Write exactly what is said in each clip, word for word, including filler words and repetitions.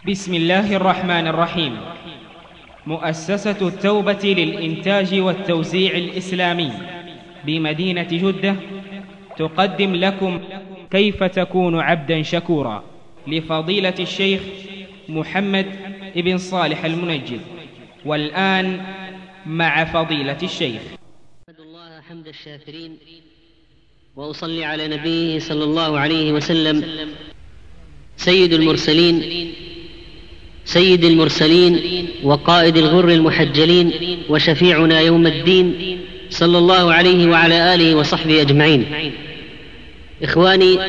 بسم الله الرحمن الرحيم. مؤسسة التوبة للإنتاج والتوزيع الإسلامي بمدينة جدة تقدم لكم كيف تكون عبدا شكورا لفضيلة الشيخ محمد بن صالح المنجد. والآن مع فضيلة الشيخ. أحمد الله حمد الشاكرين وأصلي على نبيه صلى الله عليه وسلم سيد المرسلين سيد المرسلين وقائد الغر المحجلين وشفيعنا يوم الدين صلى الله عليه وعلى آله وصحبه أجمعين. إخواني،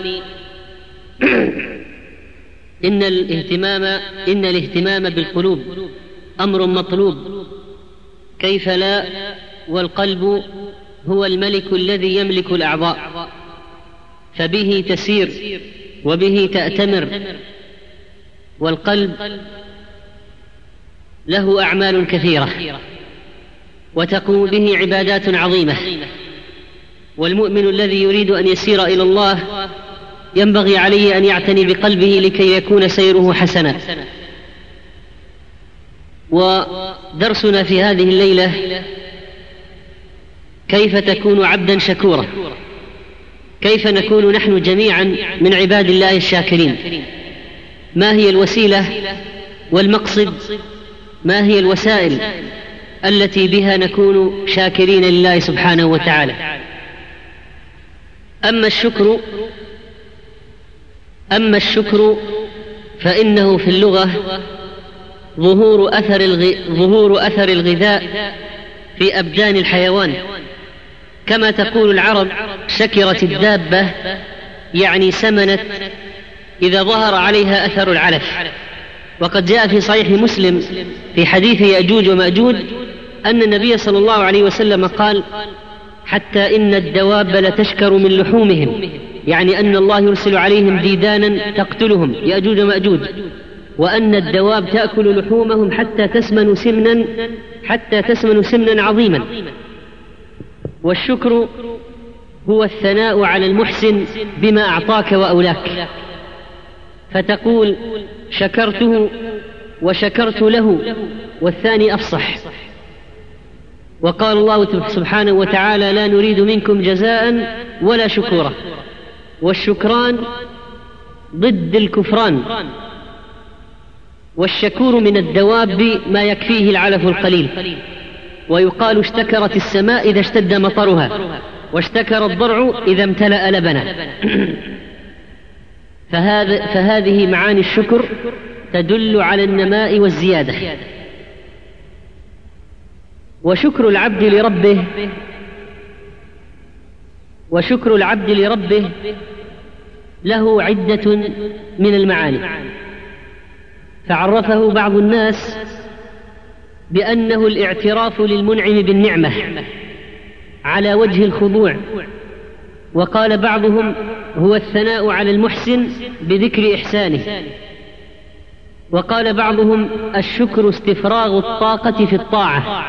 إن الاهتمام إن الاهتمام بالقلوب أمر مطلوب، كيف لا، والقلب هو الملك الذي يملك الأعضاء، فبه تسير وبه تأتمر، والقلب له أعمال كثيرة وتقوم به عبادات عظيمة. والمؤمن الذي يريد أن يسير إلى الله ينبغي عليه أن يعتني بقلبه لكي يكون سيره حسنا. ودرسنا في هذه الليلة كيف تكون عبدا شكورا، كيف نكون نحن جميعا من عباد الله الشاكرين. ما هي الوسيلة والمقصد، ما هي الوسائل التي بها نكون شاكرين لله سبحانه وتعالى؟ أما الشكر أما الشكر فإنه في اللغة ظهور أثر الغ... ظهور أثر الغذاء في أبدان الحيوان، كما تقول العرب شكرت الدابة، يعني سمنت إذا ظهر عليها أثر العلف. وقد جاء في صحيح مسلم في حديث يأجوج ومأجوج أن النبي صلى الله عليه وسلم قال: حتى إن الدواب لتشكر من لحومهم، يعني أن الله يرسل عليهم ديدانا تقتلهم يأجوج ومأجوج، وأن الدواب تأكل لحومهم حتى تسمن سمنا حتى تسمن سمنا عظيما. والشكر هو الثناء على المحسن بما أعطاك وأولاك، فتقول شكرته وشكرت له، والثاني أفصح. وقال الله سبحانه وتعالى: لا نريد منكم جزاء ولا شكورا. والشكران ضد الكفران، والشكور من الدواب ما يكفيه العلف القليل. ويقال اشتكرت السماء إذا اشتد مطرها، واشتكر الضرع إذا امتلأ لبنا. فهذا فهذه معاني الشكر تدل على النماء والزيادة. وشكر العبد لربه وشكر العبد لربه له عدة من المعاني، فعرفه بعض الناس بأنه الاعتراف للمنعم بالنعمة على وجه الخضوع، وقال بعضهم هو الثناء على المحسن بذكر إحسانه، وقال بعضهم الشكر استفراغ الطاقة في الطاعة،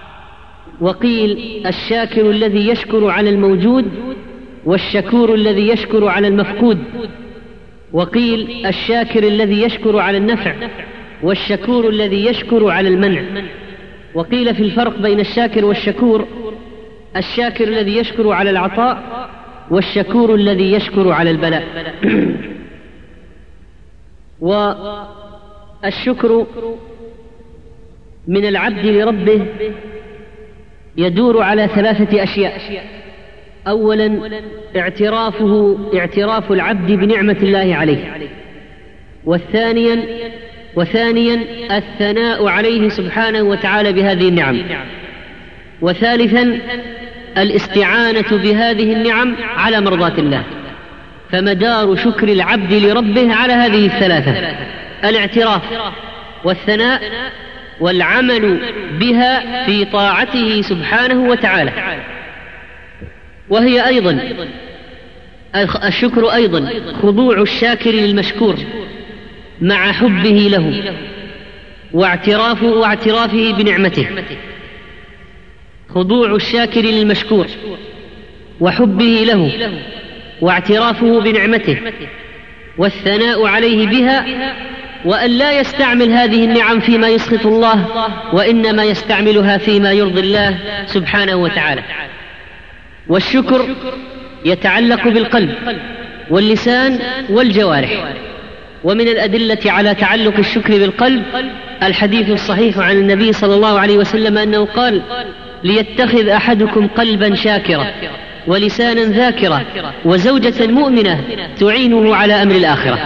وقيل الشاكر الذي يشكر على الموجود، والشكور الذي يشكر على المفقود، وقيل الشاكر الذي يشكر على النفع، والشكور الذي يشكر على المنع. وقيل في الفرق بين الشاكر والشكور: الشاكر الذي يشكر على العطاء، والشكور الذي يشكر على البلاء. والشكر من العبد لربه يدور على ثلاثة أشياء: أولا اعترافه اعتراف العبد بنعمة الله عليه، والثانيا وثانيا الثناء عليه سبحانه وتعالى بهذه النعم، وثالثا الاستعانة بهذه النعم على مرضاة الله. فمدار شكر العبد لربه على هذه الثلاثة: الاعتراف والثناء والعمل بها في طاعته سبحانه وتعالى. وهي أيضا الشكر أيضا خضوع الشاكر للمشكور مع حبه له واعترافه واعترافه بنعمته. خضوع الشاكر للمشكور وحبه له واعترافه بنعمته والثناء عليه بها وأن لا يستعمل هذه النعم فيما يسخط الله، وإنما يستعملها فيما يرضي الله سبحانه وتعالى. والشكر يتعلق بالقلب واللسان والجوارح. ومن الأدلة على تعلق الشكر بالقلب الحديث الصحيح عن النبي صلى الله عليه وسلم أنه قال: ليتخذ أحدكم قلبا شاكرا ولسانا ذاكرا وزوجة مؤمنة تعينه على أمر الآخرة.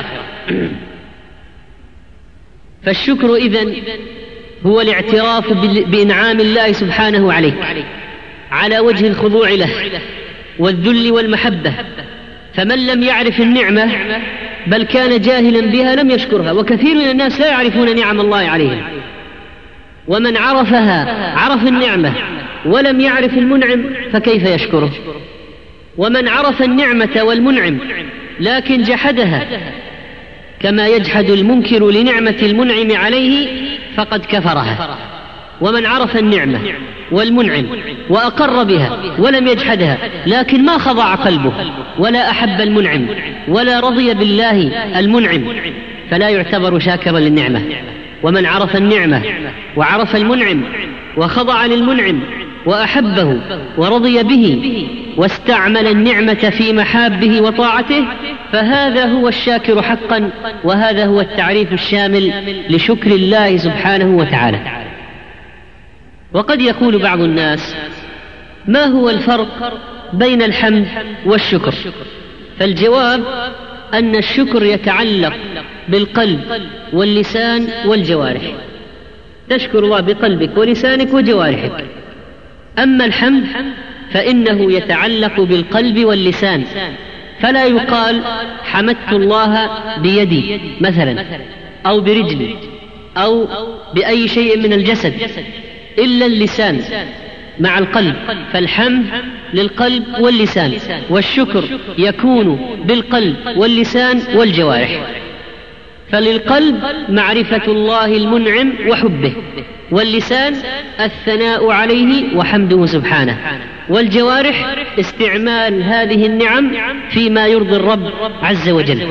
فالشكر إذن هو الاعتراف بإنعام الله سبحانه عليك على وجه الخضوع له والذل والمحبة. فمن لم يعرف النعمة بل كان جاهلا بها لم يشكرها، وكثير من الناس لا يعرفون نعم الله عليهم. ومن عرفها عرف النعمة ولم يعرف المنعم فكيف يشكره؟ ومن عرف النعمة والمنعم لكن جحدها كما يجحد المنكر لنعمة المنعم عليه فقد كفرها. ومن عرف النعمة والمنعم وأقر بها ولم يجحدها لكن ما خضع قلبه ولا أحب المنعم ولا رضي بالله المنعم فلا يعتبر شاكرا للنعمة. ومن عرف النعمة وعرف المنعم وخضع للمنعم وأحبه ورضي به واستعمل النعمة في محابه وطاعته فهذا هو الشاكر حقا، وهذا هو التعريف الشامل لشكر الله سبحانه وتعالى. وقد يقول بعض الناس: ما هو الفرق بين الحمد والشكر؟ فالجواب أن الشكر يتعلق بالقلب واللسان والجوارح، تشكر الله بقلبك ولسانك وجوارحك. أما الحمد فإنه يتعلق بالقلب واللسان، فلا يقال حمدت الله بيدي مثلا أو برجلي أو بأي شيء من الجسد إلا اللسان مع القلب، فالحمد للقلب واللسان، والشكر يكون بالقلب واللسان والجوارح. فللقلب معرفة الله المنعم وحبه، واللسان الثناء عليه وحمده سبحانه، والجوارح استعمال هذه النعم فيما يرضي الرب عز وجل.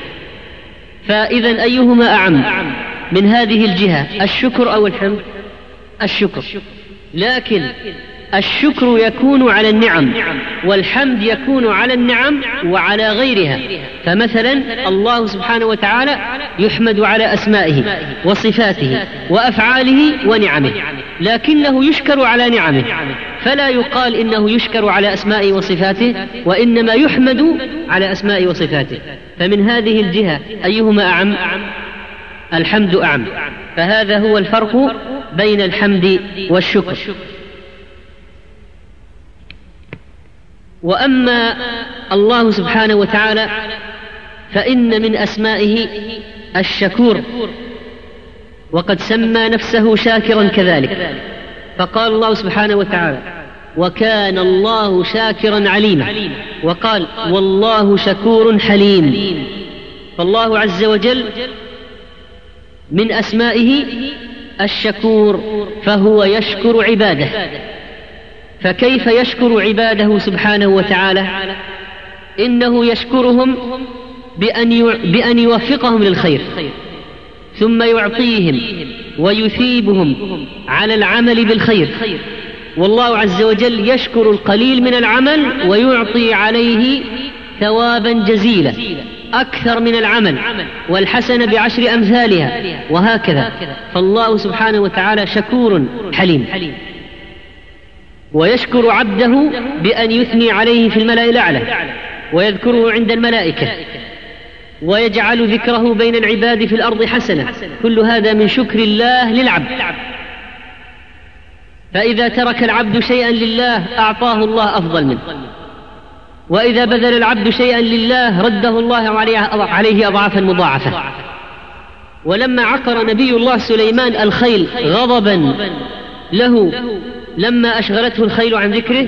فإذا أيهما أعم من هذه الجهة، الشكر أو الحمد؟ الشكر. لكن الشكر يكون على النعم والحمد يكون على النعم وعلى غيرها. فمثلا الله سبحانه وتعالى يحمد على أسمائه وصفاته وأفعاله ونعمه، لكنه يشكر على نعمه، فلا يقال إنه يشكر على أسمائه وصفاته، وإنما يحمد على أسمائه وصفاته. فمن هذه الجهة أيهما أعم؟ الحمد أعم. فهذا هو الفرق بين الحمد والشكر. وأما الله سبحانه وتعالى فإن من أسمائه الشكور، وقد سمى نفسه شاكرا كذلك، فقال الله سبحانه وتعالى: وكان الله شاكرا عليما، وقال: والله شكور حليم. فالله عز وجل من أسمائه الشكور، فهو يشكر عباده. فكيف يشكر عباده سبحانه وتعالى؟ إنه يشكرهم بأن يوفقهم للخير ثم يعطيهم ويثيبهم على العمل بالخير. والله عز وجل يشكر القليل من العمل ويعطي عليه ثوابا جزيلا أكثر من العمل، والحسنة بعشر أمثالها، وهكذا. فالله سبحانه وتعالى شكور حليم، ويشكر عبده بأن يثني عليه في الملأ الأعلى ويذكره عند الملائكة ويجعل ذكره بين العباد في الأرض حسنة. كل هذا من شكر الله للعبد. فإذا ترك العبد شيئا لله أعطاه الله أفضل منه، وإذا بذل العبد شيئا لله رده الله عليه أضعافا مضاعفة. ولما عقر نبي الله سليمان الخيل غضبا له لما أشغلته الخيل عن ذكره،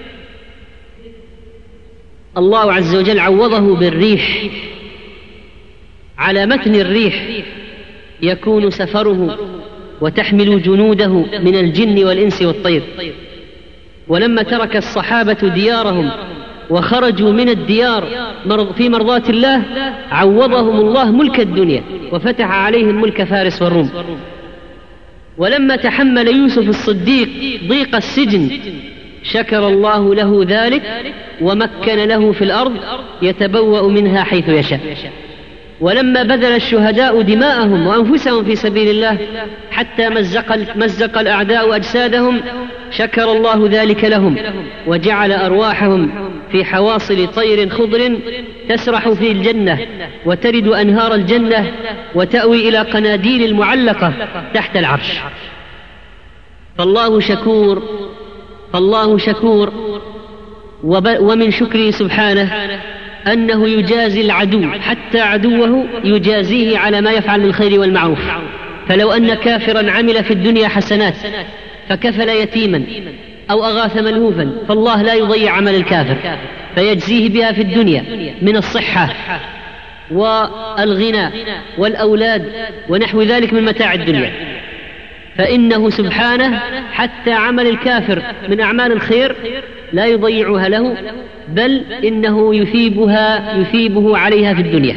الله عز وجل عوضه بالريح. على متن الريح يكون سفره وتحمل جنوده من الجن والإنس والطير. ولما ترك الصحابة ديارهم وخرجوا من الديار في مرضاة الله عوضهم الله ملك الدنيا وفتح عليهم ملك فارس والروم. ولما تحمل يوسف الصديق ضيق السجن شكر الله له ذلك ومكن له في الأرض يتبوأ منها حيث يشاء. ولما بذل الشهداء دماءهم وأنفسهم في سبيل الله حتى مزق, مزق الأعداء أجسادهم شكر الله ذلك لهم وجعل أرواحهم في حواصل طير خضر تسرح في الجنة وترد أنهار الجنة وتأوي إلى قناديل المعلقة تحت العرش. فالله شكور فالله شكور ومن شكره سبحانه أنه يجازي العدو حتى عدوه يجازيه على ما يفعل من الخير والمعروف. فلو أن كافرا عمل في الدنيا حسنات فكفل يتيما أو أغاث ملهوفا فالله لا يضيع عمل الكافر فيجزيه بها في الدنيا من الصحة والغنى والأولاد ونحو ذلك من متاع الدنيا. فإنه سبحانه حتى عمل الكافر من أعمال الخير لا يضيعها له بل إنه يثيبها يثيبه عليها في الدنيا.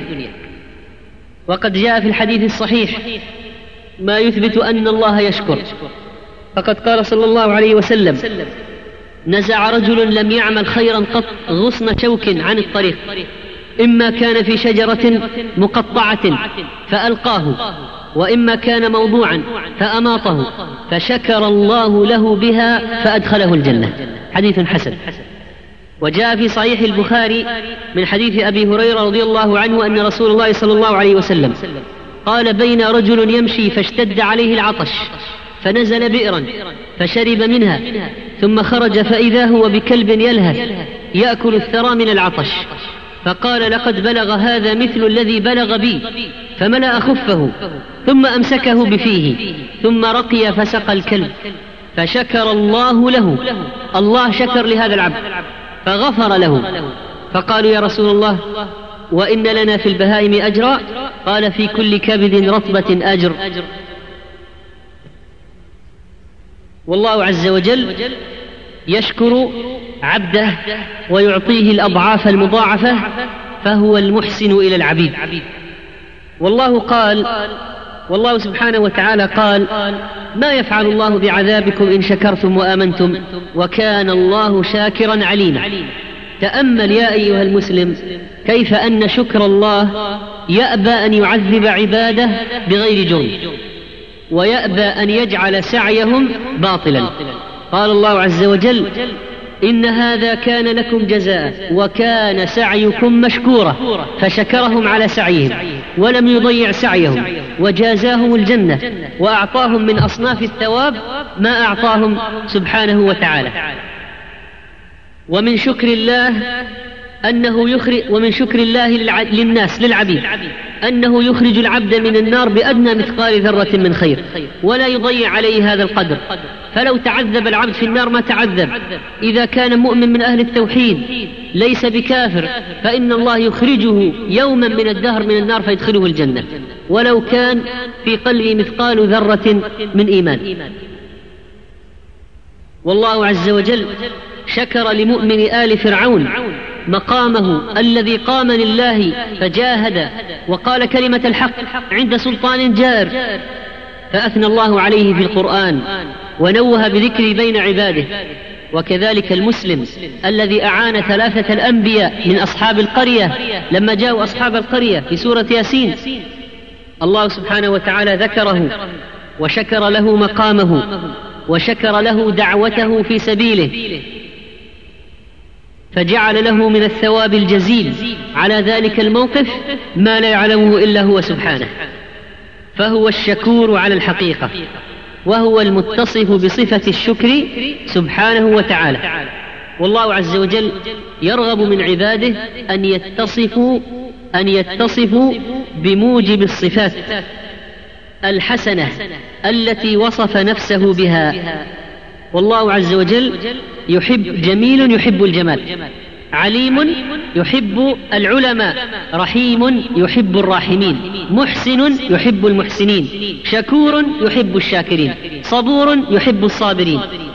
وقد جاء في الحديث الصحيح ما يثبت أن الله يشكر. فقد قال صلى الله عليه وسلم: نزع رجل لم يعمل خيرا قط غصن شوك عن الطريق إما كان في شجرة مقطعة فألقاه وإما كان موضوعا فأماطه فشكر الله له بها فأدخله الجنة. حديث حسن. وجاء في صحيح البخاري من حديث أبي هريرة رضي الله عنه أن رسول الله صلى الله عليه وسلم قال: بين رجل يمشي فاشتد عليه العطش فنزل بئرا فشرب منها ثم خرج فإذا هو بكلب يلهث يأكل الثرى من العطش فقال: لقد بلغ هذا مثل الذي بلغ بي، فملأ خفه ثم أمسكه بفيه ثم رقي فسقى الكلب فشكر الله له. الله شكر لهذا العبد فغفر له. فقالوا: يا رسول الله وإن لنا في البهائم أجرا؟ قال: في كل كبد رطبة أجر. والله عز وجل يشكر عبده ويعطيه الأضعاف المضاعفة فهو المحسن إلى العبيد. والله قال والله سبحانه وتعالى قال: ما يفعل الله بعذابكم إن شكرتم وآمنتم وكان الله شاكرا عليما. تأمل يا أيها المسلم كيف أن شكر الله يأبى أن يعذب عباده بغير جرم ويأبى أن يجعل سعيهم باطلا. قال الله عز وجل: إن هذا كان لكم جزاء وكان سعيكم مشكورا فشكرهم على سعيهم ولم يضيع سعيهم وجازاهم الجنة وأعطاهم من أصناف الثواب ما أعطاهم سبحانه وتعالى. ومن شكر الله أنه يخرج ومن شكر الله للناس للعبيد أنه يخرج العبد من النار بأدنى مثقال ذرة من خير ولا يضيع عليه هذا القدر. فلو تعذب العبد في النار ما تعذب إذا كان مؤمن من أهل التوحيد ليس بكافر فإن الله يخرجه يوما من الدهر من النار فيدخله الجنة ولو كان في قلبه مثقال ذرة من إيمان. والله عز وجل شكر لمؤمن آل فرعون مقامه الذي قام لله فجاهد وقال كلمة الحق عند سلطان جار فأثنى الله عليه في القرآن ونوه بذكر بين عباده. وكذلك المسلم الذي أعان ثلاثة الأنبياء من أصحاب القرية لما جاءوا أصحاب القرية في سورة ياسين الله سبحانه وتعالى ذكره وشكر له مقامه وشكر له دعوته في سبيله فجعل له من الثواب الجزيل على ذلك الموقف ما لا يعلمه إلا هو سبحانه. فهو الشكور على الحقيقة وهو المتصف بصفة الشكر سبحانه وتعالى. والله عز وجل يرغب من عباده أن يتصفوا أن يتصفوا بموجب الصفات الحسنة التي وصف نفسه بها. والله عز وجل يحب جميل يحب الجمال، عليم يحب العلماء، رحيم يحب الراحمين، محسن يحب المحسنين، شكور يحب الشاكرين، صبور يحب الصابرين،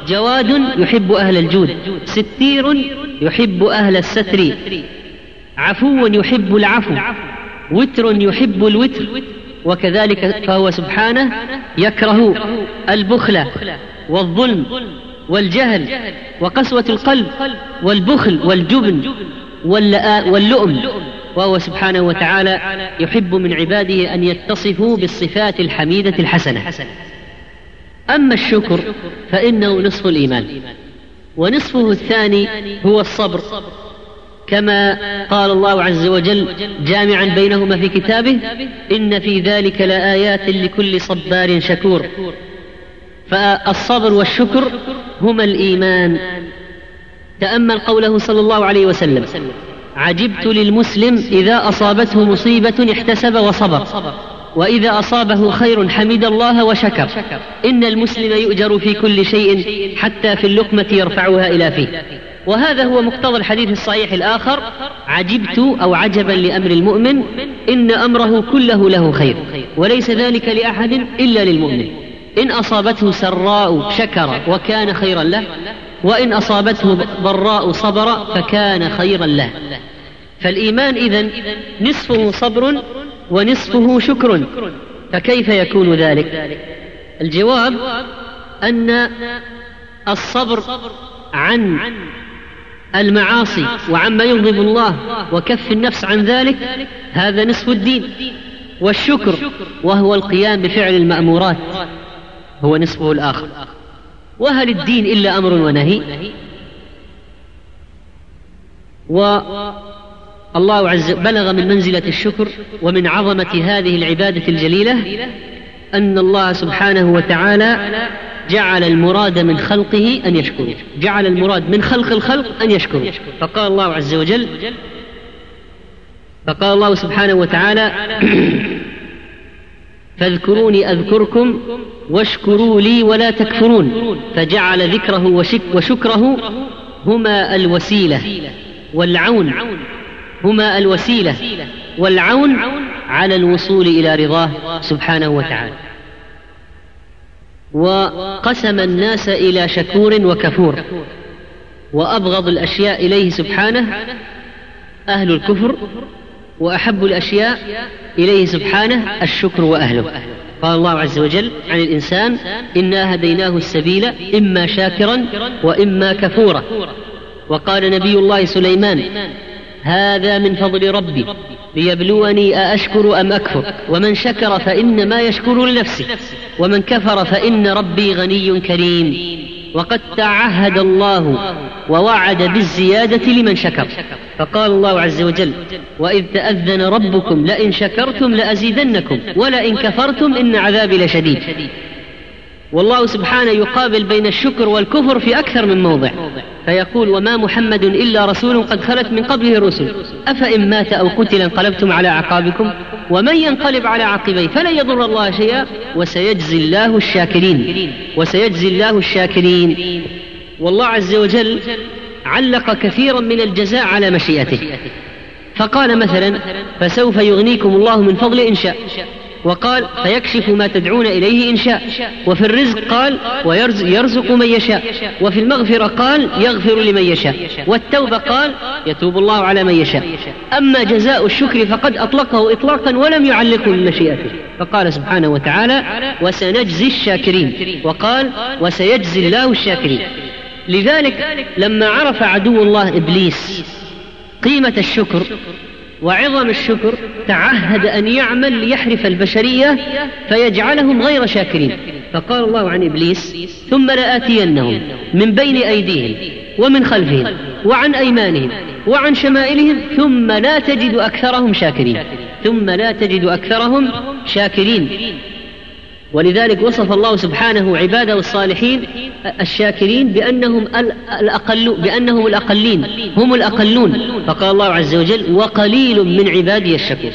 جواد يحب أهل الجود، ستير يحب أهل الستر، عفو يحب العفو، وتر يحب الوتر. وكذلك فهو سبحانه يكره البخل والظلم والجهل وقسوة القلب والبخل والجبن واللؤم، وهو سبحانه وتعالى يحب من عباده أن يتصفوا بالصفات الحميدة الحسنة. أما الشكر فإنه نصف الإيمان، ونصفه الثاني هو الصبر، كما قال الله عز وجل جامعا بينهما في كتابه: إن في ذلك لآيات لكل صبار شكور. فالصبر والشكر هما الإيمان. تأمل قوله صلى الله عليه وسلم: عجبت للمسلم إذا أصابته مصيبة احتسب وصبر، وإذا أصابه خير حمد الله وشكر. إن المسلم يؤجر في كل شيء حتى في اللقمة يرفعها إلى فيه. وهذا هو مقتضى الحديث الصحيح الآخر: عجبت أو عجبا لأمر المؤمن إن أمره كله له خير، وليس ذلك لأحد إلا للمؤمن. إن أصابته سراء شكر وكان خيرا له، وإن أصابته ضراء صبر فكان خيرا له. فالإيمان إذن نصفه صبر ونصفه شكر، فكيف يكون ذلك؟ الجواب أن الصبر عن المعاصي وعما يغضب الله وكف النفس عن ذلك هذا نصف الدين، والشكر وهو القيام بفعل المأمورات هو نصفه الآخر. وهل الدين إلا أمر ونهي؟ والله عز وجل بلغ من منزلة الشكر ومن عظمة هذه العبادة الجليلة أن الله سبحانه وتعالى جعل المراد من خلقه أن يشكروا، جعل المراد من خلق الخلق أن يشكروا. فقال الله عز وجل فقال الله سبحانه وتعالى: فاذكروني أذكركم واشكروا لي ولا تكفرون. فجعل ذكره وشكره هما الوسيلة والعون هما الوسيلة والعون على الوصول إلى رضاه سبحانه وتعالى. وقسم الناس إلى شكور وكفور، وأبغض الأشياء إليه سبحانه أهل الكفر، وأحب الأشياء إليه سبحانه الشكر وأهله. قال الله عز وجل عن الإنسان: إنا هديناه السبيل إما شاكرا وإما كفورا. وقال نبي الله سليمان: هذا من فضل ربي ليبلوني أأشكر أم أكفر، ومن شكر فإنما يشكر لنفسه، ومن كفر فإن ربي غني كريم. وقد تعهد الله ووعد بالزيادة لمن شكر، فقال الله عز وجل: وإذ تأذن ربكم لئن شكرتم لأزيدنكم ولئن كفرتم إن عذابي لشديد. والله سبحانه يقابل بين الشكر والكفر في أكثر من موضع، فيقول: وما محمد إلا رسول قد خلت من قبله الرسل أفإن مات أو قتل انقلبتم على أعقابكم ومن ينقلب على عقبيه فلن يضر الله شيئا وسيجزي الله الشاكرين وسيجزي الله الشاكرين. والله عز وجل علق كثيرا من الجزاء على مشيئته، فقال مثلا: فسوف يغنيكم الله من فضل إن شاء، وقال: فيكشف ما تدعون إليه إن شاء. وفي الرزق قال: ويرزق من يشاء. وفي المغفرة قال: يغفر لمن يشاء. والتوبة قال: يتوب الله على من يشاء. أما جزاء الشكر فقد أطلقه إطلاقا ولم يعلقه من مشيئته، فقال سبحانه وتعالى: وسنجزي الشاكرين، وقال: وسيجزي الله الشاكرين. لذلك لما عرف عدو الله إبليس قيمة الشكر وعظم الشكر تعهد أن يعمل ليحرف البشرية فيجعلهم غير شاكرين. فقال الله عن إبليس: ثم لآتينهم من بين أيديهم ومن خلفهم وعن أيمانهم وعن شمائلهم ثم لا تجد أكثرهم شاكرين ثم لا تجد أكثرهم شاكرين. ولذلك وصف الله سبحانه عباده الصالحين الشاكرين بأنهم الأقل بأنهم الأقلين هم الأقلون، فقال الله عز وجل: وقليل من عبادي الشكور.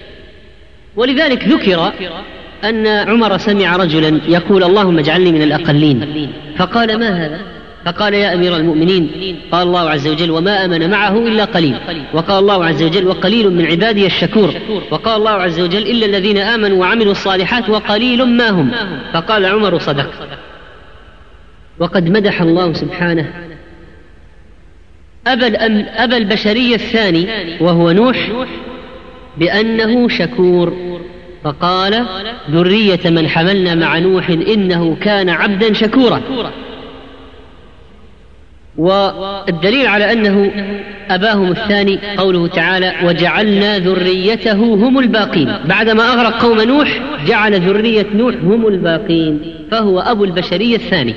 ولذلك ذكر أن عمر سمع رجلا يقول: اللهم اجعلني من الأقلين، فقال: ما هذا؟ فقال: يا أمير المؤمنين، قال الله عز وجل: وما آمن معه إلا قليل. وقال الله عز وجل: وقليل من عبادي الشكور. وقال الله عز وجل: إلا الذين آمنوا وعملوا الصالحات وقليل ما هم. فقال عمر: صدق. وقد مدح الله سبحانه أبا البشرية الثاني وهو نوح بأنه شكور، فقال: ذرية من حملنا مع نوح إنه كان عبدا شكورا. والدليل على أنه أباهم الثاني قوله تعالى: وجعلنا ذريته هم الباقين. بعدما أغرق قوم نوح جعل ذرية نوح هم الباقين، فهو أبو البشرية الثاني.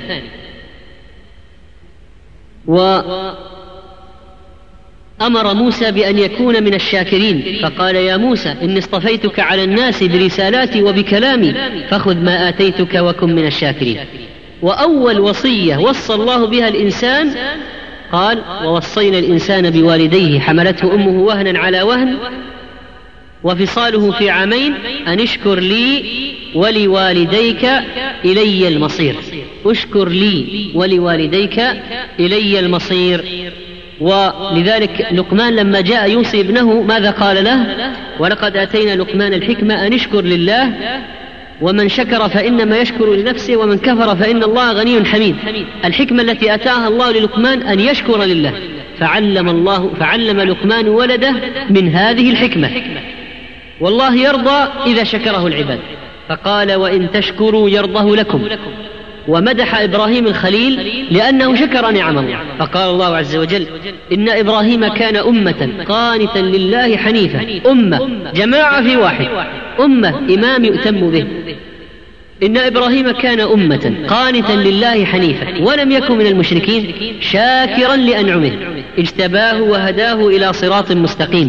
وأمر موسى بأن يكون من الشاكرين، فقال: يا موسى إني اصطفيتك على الناس برسالاتي وبكلامي فخذ ما آتيتك وكن من الشاكرين. وأول وصية وصى الله بها الإنسان قال: ووصينا الإنسان بوالديه حملته أمه وهنا على وهن وفصاله في عامين أن اشكر لي ولوالديك إلي المصير. اشكر لي ولوالديك إلي المصير. ولذلك لقمان لما جاء يوصي ابنه ماذا قال له؟ ولقد آتينا لقمان الحكمة أن اشكر لله ومن شكر فإنما يشكر لنفسه ومن كفر فإن الله غني حميد. الحكمة التي أتاها الله للقمان أن يشكر لله، فعلم الله فعلم لقمان ولده من هذه الحكمة. والله يرضى إذا شكره العباد، فقال: وإن تشكروا يرضه لكم. ومدح إبراهيم الخليل لأنه شكر نعم الله، فقال الله عز وجل: إن إبراهيم كان أمة قانتا لله حنيفا. أمة جماعة في واحد، أمة إمام يؤتم به. إن إبراهيم كان أمة قانتا لله حنيفا ولم يكن من المشركين شاكرا لأنعمه اجتباه وهداه إلى صراط مستقيم.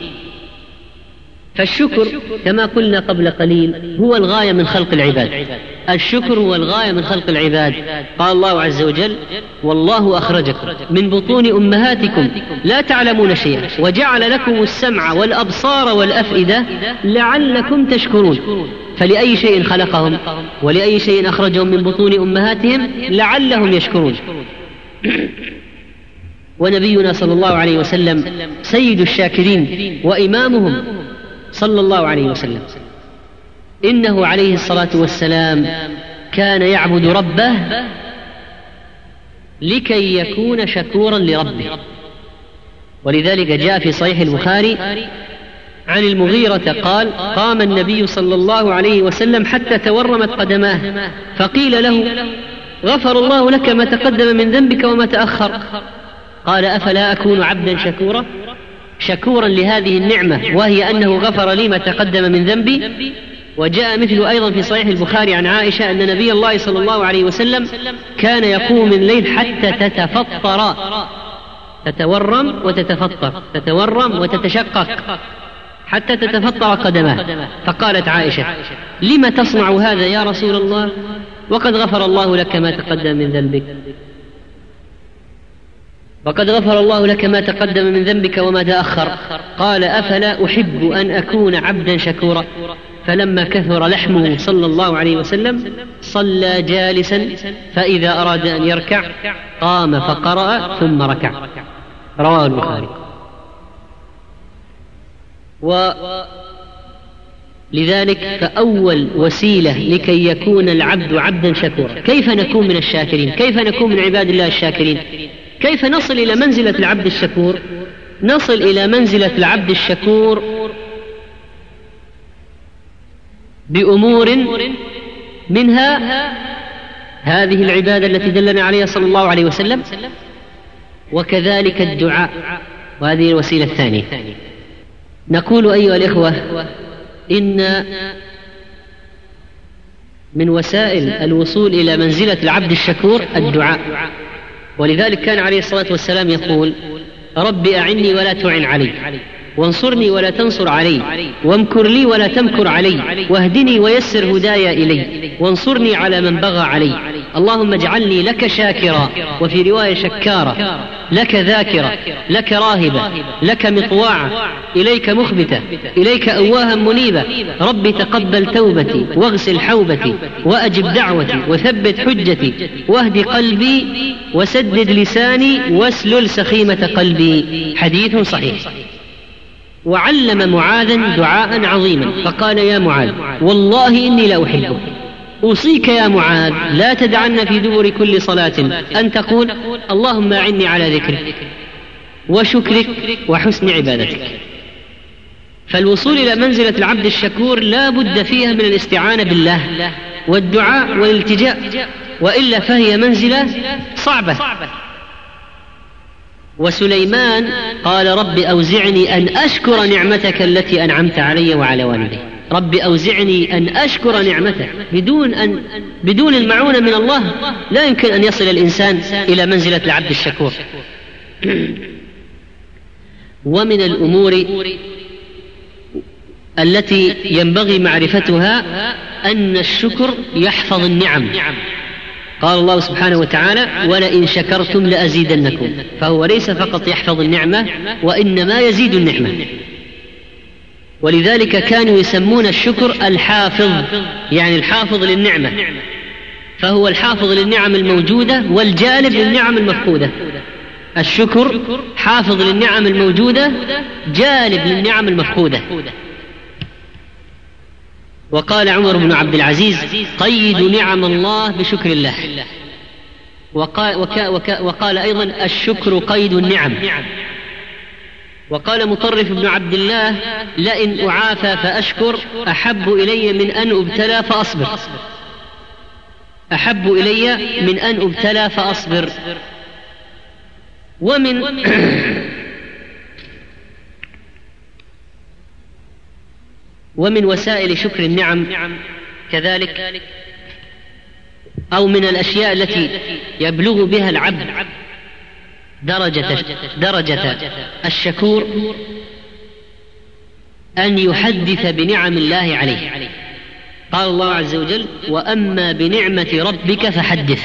فالشكر كما قلنا قبل قليل هو الغاية من خلق العباد. الشكر هو الغاية من خلق العباد. قال الله عز وجل: والله أخرجكم من بطون أمهاتكم لا تعلمون شيئا وجعل لكم السمع والأبصار والأفئدة لعلكم تشكرون. فلأي شيء خلقهم ولأي شيء أخرجهم من بطون أمهاتهم لعلهم يشكرون. ونبينا صلى الله عليه وسلم سيد الشاكرين وإمامهم صلى الله عليه وسلم. إنه عليه الصلاة والسلام كان يعبد ربه لكي يكون شكورا لربه. ولذلك جاء في صحيح البخاري عن المغيرة قال: قام النبي صلى الله عليه وسلم حتى تورمت قدماه فقيل له: غفر الله لك ما تقدم من ذنبك وما تأخر. قال: أفلا أكون عبدا شكورا شكورا لهذه النعمة وهي أنه غفر لي ما تقدم من ذنبي. وجاء مثله أيضا في صحيح البخاري عن عائشة أن نبي الله صلى الله عليه وسلم كان يقوم من الليل حتى تتفطر، تتورم وتتفطر، تتورم وتتشقق حتى تتفطر قدماه. فقالت عائشة: لم تصنع هذا يا رسول الله وقد غفر الله لك ما تقدم من ذنبك وقد غفر الله لك ما تقدم من ذنبك وما تأخر. قال: أفلا أحب أن أكون عبدا شكورا. فلما كثر لحمه صلى الله عليه وسلم صلى جالسا، فإذا أراد أن يركع قام فقرأ ثم ركع. رواه البخاري. ولذلك فأول وسيلة لكي يكون العبد عبدا شكورا كيف نكون من الشاكرين، كيف نكون من عباد الله الشاكرين، كيف نصل إلى منزلة العبد الشكور؟ نصل إلى منزلة العبد الشكور بأمور منها هذه العبادة التي دلنا عليها صلى الله عليه وسلم، وكذلك الدعاء، وهذه الوسيلة الثانية. نقول أيها الإخوة إن من وسائل الوصول إلى منزلة العبد الشكور الدعاء. ولذلك كان عليه الصلاة والسلام يقول: رب أعني ولا تعن علي، وانصرني ولا تنصر علي، وامكر لي ولا تمكر علي، واهدني ويسر هدايا إلي، وانصرني على من بغى علي. اللهم اجعلني لك شاكرا، وفي رواية شكارا، لك ذاكرا، لك راهبا، لك مطواعا، إليك مخبتا، إليك أواها منيبا. رب تقبل توبتي واغسل حوبتي وأجب دعوتي وثبت حجتي واهد قلبي وسدد لساني واسلل سخيمة قلبي. حديث صحيح. وعلم معاذا دعاء عظيما فقال: يا معاذ والله إني لا أحبك أوصيك يا معاذ لا تدعن في دبر كل صلاة أن تقول اللهم أعني على ذكرك وشكرك وحسن عبادتك. فالوصول إلى منزلة العبد الشكور لا بد فيها من الاستعانة بالله والدعاء والالتجاء، وإلا فهي منزلة صعبة. وسليمان قال رب أوزعني أن أشكر نعمتك التي أنعمت علي وعلى والدي. رب أوزعني أن أشكر نعمتك. بدون أن بدون المعونة من الله لا يمكن أن يصل الإنسان إلى منزلة العبد الشكور. ومن الأمور التي ينبغي معرفتها أن الشكر يحفظ النعم. قال الله سبحانه وتعالى ولئن شكرتم لأزيدنكم، فهو ليس فقط يحفظ النعمة وإنما يزيد النعمة. ولذلك كانوا يسمون الشكر الحافظ، يعني الحافظ للنعمة، فهو الحافظ للنعم الموجودة والجالب للنعم المفقودة. الشكر حافظ للنعم الموجودة جالب للنعم المفقودة. وقال عمر بن عبد العزيز قيدوا نعم الله بشكر الله. وقال, وكا وكا وقال أيضا الشكر قيد النعم. وقال مطرف بن عبد الله لئن أعافى فأشكر أحب إلي من أن أبتلى فأصبر. أحب إلي من أن أبتلى فأصبر. ومن ومن وسائل شكر النعم كذلك، أو من الأشياء التي يبلغ بها العبد درجة, درجة الشكور أن يحدث بنعم الله عليه. قال الله عز وجل وأما بنعمة ربك فحدث.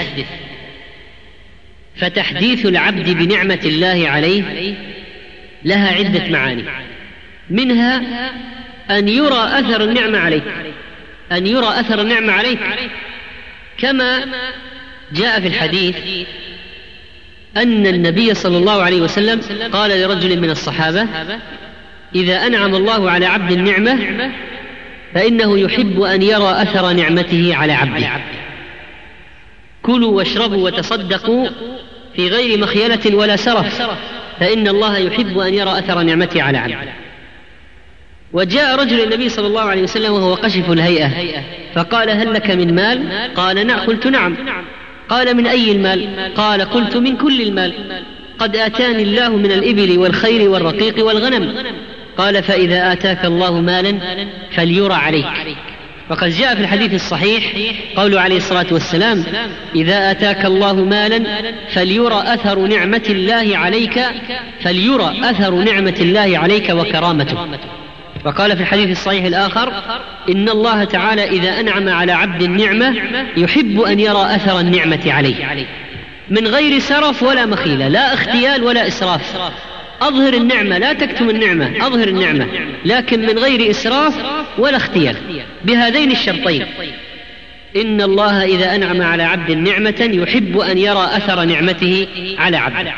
فتحديث العبد بنعمة الله عليه لها عدة معاني، منها أن يرى أثر النعمة عليك، أن يرى أثر النعمة عليك كما جاء في الحديث أن النبي صلى الله عليه وسلم قال لرجل من الصحابة إذا أنعم الله على عبد النعمة فإنه يحب أن يرى أثر نعمته على عبده. كلوا واشربوا وتصدقوا في غير مخيلة ولا سرف فإن الله يحب أن يرى أثر نعمته على عبده. وجاء رجل النبي صلى الله عليه وسلم وهو قشف الهيئة فقال هل لك من مال؟ قال نعم. قلت نعم. قال من أي المال؟ قال قلت من كل المال، قد آتاني الله من الإبل والخير والرقيق والغنم. قال فإذا آتاك الله مالا فليرى عليك. وقد جاء في الحديث الصحيح قوله عليه الصلاة والسلام إذا آتاك الله مالا فليرى أثر نعمة الله عليك، فليرى أثر نعمة الله عليك وكرامته. وقال في الحديث الصحيح الآخر إن الله تعالى إذا أنعم على عبد النعمة يحب أن يرى أثر النعمة عليه من غير سرف ولا مخيلة، لا اختيال ولا إسراف. أظهر النعمة لا تكتم النعمة، أظهر النعمة لكن من غير إسراف ولا اختيال، بهذين الشرطين. إن الله إذا أنعم على عبد نعمة يحب أن يرى أثر نعمته على عبده.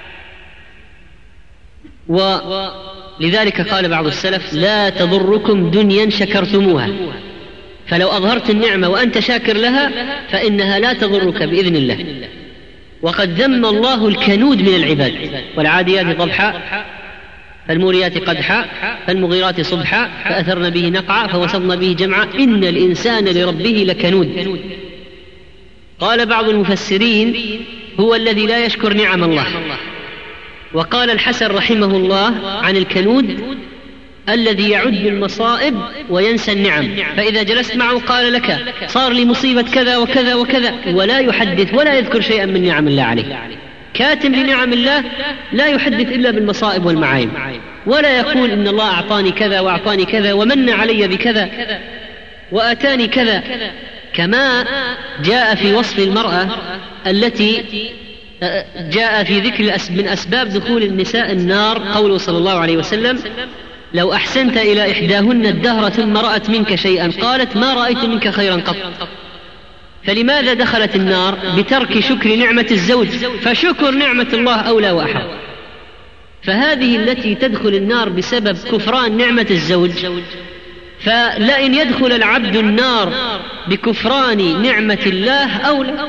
ولذلك قال بعض السلف لا تضركم دنيا شكرتموها. فلو أظهرت النعمة وأنت شاكر لها فإنها لا تضرك بإذن الله. وقد ذم الله الكنود من العباد والعاديات ضبحا فالموريات قدحا فالمغيرات صبحا فأثرن به نقعا فوسطن به جمعا إن الإنسان لربه لكنود. قال بعض المفسرين هو الذي لا يشكر نعم الله. وقال الحسن رحمه الله عن الكنود الذي يعد المصائب وينسى النعم، فإذا جلست معه قال لك صار لي مصيبة كذا وكذا وكذا ولا يحدث ولا يذكر شيئا من نعم الله عليه. كاتم لنعم الله لا يحدث إلا بالمصائب والمعايب، ولا يقول إن الله أعطاني كذا وأعطاني كذا ومن علي بكذا وأتاني كذا. كما جاء في وصف المرأة التي جاء في ذكر من أسباب دخول النساء النار قوله صلى الله عليه وسلم لو أحسنت إلى إحداهن الدهر ثم رأت منك شيئا قالت ما رأيت منك خيرا قط. فلماذا دخلت النار؟ بترك شكر نعمة الزوج، فشكر نعمة الله أولى وأحق. فهذه التي تدخل النار بسبب كفران نعمة الزوج فلئن يدخل العبد النار بكفران نعمة الله أو لا.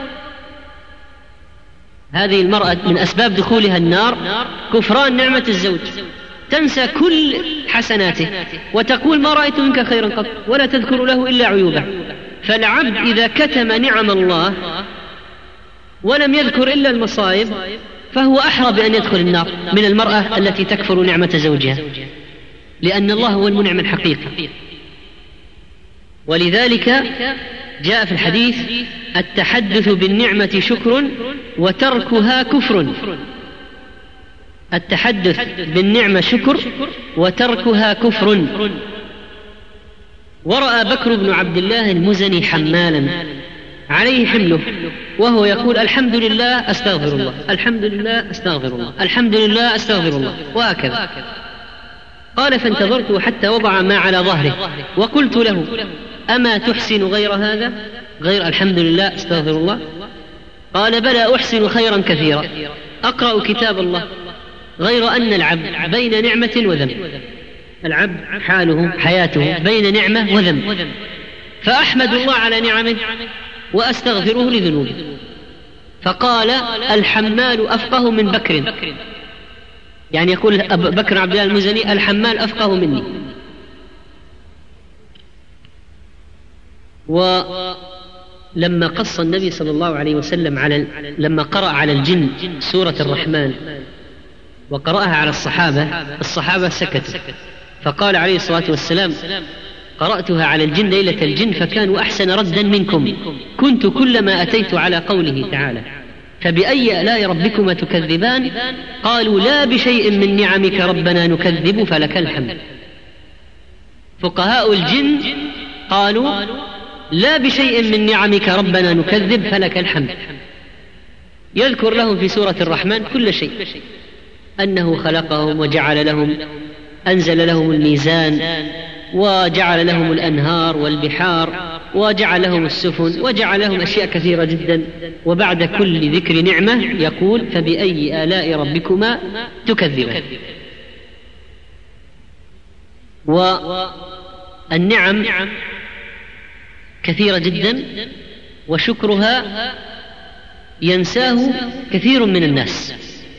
هذه المرأة من أسباب دخولها النار كفران نعمة الزوج، تنسى كل حسناته وتقول ما رأيت منك خيرا قط، ولا تذكر له إلا عيوبه. فالعبد إذا كتم نعم الله ولم يذكر إلا المصائب فهو أحرى بأن يدخل النار من المرأة التي تكفر نعمة زوجها، لأن الله هو المنعم الحقيقي. ولذلك جاء في الحديث: التحدث بالنعمة شكر وتركها كفر. التحدث بالنعمة شكر وتركها كفر. ورأى بكر بن عبد الله المزني حمالا عليه حمله وهو يقول: الحمد لله أستغفر الله، الحمد لله أستغفر الله، الحمد لله أستغفر الله، وهكذا. قال: فانتظرته حتى وضع ما على ظهره وقلت له: أما تحسن غير هذا، غير الحمد لله أستغفر الله؟ قال: بلى، أحسن خيرا كثيرا، أقرأ كتاب الله، غير أن العبد بين نعمة وذنب. العبد حاله حياته بين نعمة وذنب، فأحمد الله على نعمه وأستغفره لذنوبه. فقال: الحمال أفقه من بكر، يعني يقول بكر عبد الله المزني: الحمال أفقه مني. ولما قص النبي صلى الله عليه وسلم على لما قرأ على الجن سورة الرحمن وقرأها على الصحابة، الصحابة سكتوا، فقال عليه الصلاة والسلام: قرأتها على الجن ليلة الجن فكانوا أحسن ردا منكم، كنت كلما أتيت على قوله تعالى: فبأي آلاء ربكما تكذبان، قالوا: لا بشيء من نعمك ربنا نكذب فلك الحمد. فقهاء الجن قالوا: لا بشيء من نعمك ربنا نكذب فلك الحمد. يذكر لهم في سورة الرحمن كل شيء، أنه خلقهم وجعل لهم، أنزل لهم الميزان وجعل لهم الأنهار والبحار وجعل لهم السفن وجعل لهم أشياء كثيرة جدا. وبعد كل ذكر نعمة يقول: فبأي آلاء ربكما تكذبان. والنعم كثيرة جدا وشكرها ينساه كثير من الناس.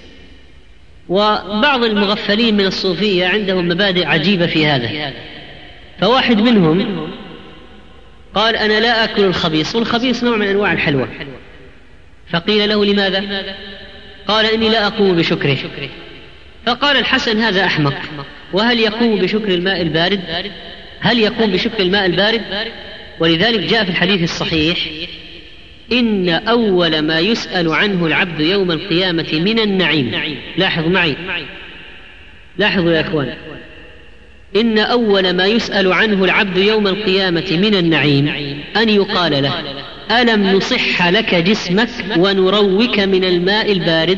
وبعض المغفلين من الصوفية عندهم مبادئ عجيبة في هذا. فواحد منهم قال: أنا لا أكل الخبيث، والخبيث نوع من أنواع الحلوى. فقيل له: لماذا؟ قال: إني لا أقوم بشكره. فقال الحسن: هذا أحمق، وهل يقوم بشكر الماء البارد؟ هل يقوم بشكر الماء البارد؟ ولذلك جاء في الحديث الصحيح: إن أول ما يسأل عنه العبد يوم القيامة من النعيم، لاحظوا معي، لاحظوا يا أخوان، إن أول ما يسأل عنه العبد يوم القيامة من النعيم أن يقال له: ألم نصح لك جسمك ونروك من الماء البارد؟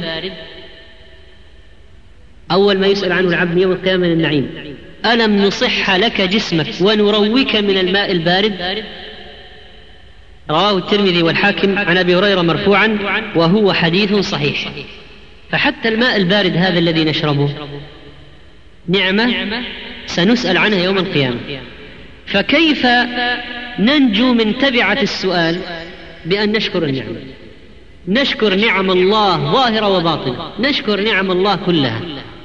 أول ما يسأل عنه العبد يوم القيامة من النعيم: ألم نصح لك جسمك ونروك من الماء البارد؟ رواه الترمذي والحاكم عن أبي هريرة مرفوعا، وهو حديث صحيح. فحتى الماء البارد هذا الذي نشربه نعمة سنسأل عنها يوم القيامة. فكيف ننجو من تبعة السؤال؟ بأن نشكر النعمة، نشكر نعم الله ظاهرة وباطنة، نشكر نعم الله كلها.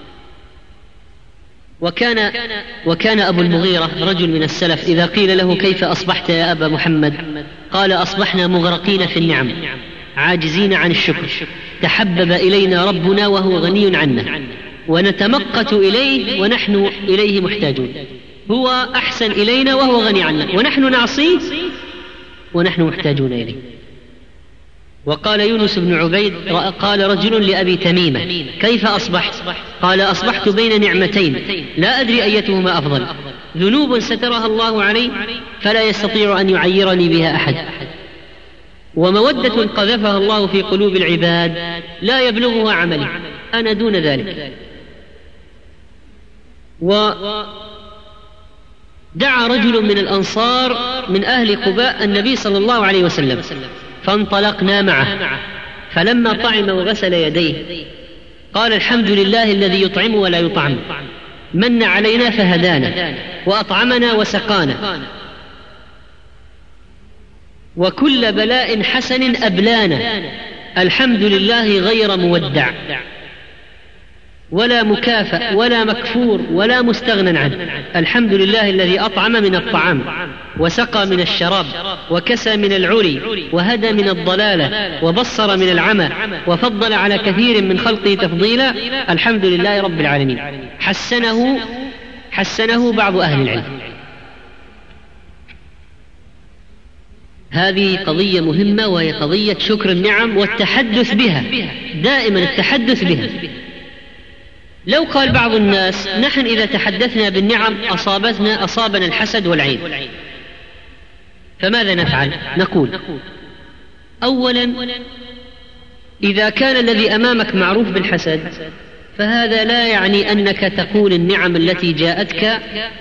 وكان وكان أبو المغيرة رجل من السلف إذا قيل له: كيف أصبحت يا أبا محمد؟ قال: أصبحنا مغرقين في النعم عاجزين عن الشكر، تحبب إلينا ربنا وهو غني عنا، ونتمقت إليه ونحن إليه محتاجون. هو أحسن إلينا وهو غني عنا، ونحن نعصيه ونحن محتاجون إليه. وقال يونس بن عبيد: قال رجل لأبي تميمة: كيف أصبحت؟ قال: أصبحت بين نعمتين لا أدري أيتهما أفضل، ذنوب سترها الله علي فلا يستطيع أن يعيرني بها أحد، ومودة قذفها الله في قلوب العباد لا يبلغها عملي، أنا دون ذلك. ودعا رجل من الأنصار من أهل قباء النبي صلى الله عليه وسلم، فانطلقنا معه، فلما طعم وغسل يديه قال: الحمد لله الذي يطعم ولا يطعم، من علينا فهدانا وأطعمنا وسقانا، وكل بلاء حسن أبلانا، الحمد لله غير مودع ولا مكافأ ولا مكفور ولا مستغنى عنه. الحمد لله الذي أطعم من الطعام وسقى من الشراب وكسى من العري وهدى من الضلالة وبصر من العمى وفضل على كثير من خلقه تفضيلا. الحمد لله رب العالمين. حسنه حسنه بعض أهل العلم. هذه قضية مهمة، وهي قضية شكر النعم والتحدث بها، دائما التحدث بها. لو قال بعض الناس نحن إذا تحدثنا بالنعم أصابتنا أصابنا الحسد والعين، فماذا نفعل؟ نقول أولا إذا كان الذي أمامك معروف بالحسد فهذا لا يعني أنك تقول النعم التي جاءتك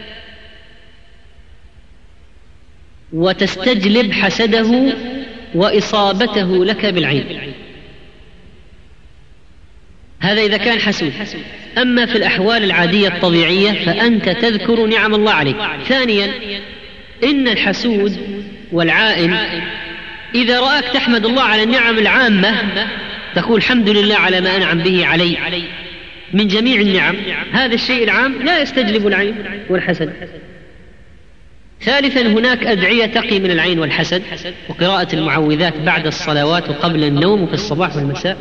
وتستجلب حسده وإصابته لك بالعين، هذا إذا كان حسود. أما في الأحوال العادية الطبيعية فأنت تذكر نعم الله عليك. ثانيا إن الحسود والعائن إذا رآك تحمد الله على النعم العامة تقول الحمد لله على ما أنعم به علي من جميع النعم، هذا الشيء العام لا يستجلب العين والحسد. ثالثا هناك أدعية تقي من العين والحسد، وقراءة المعوذات بعد الصلوات وقبل النوم وفي الصباح والمساء.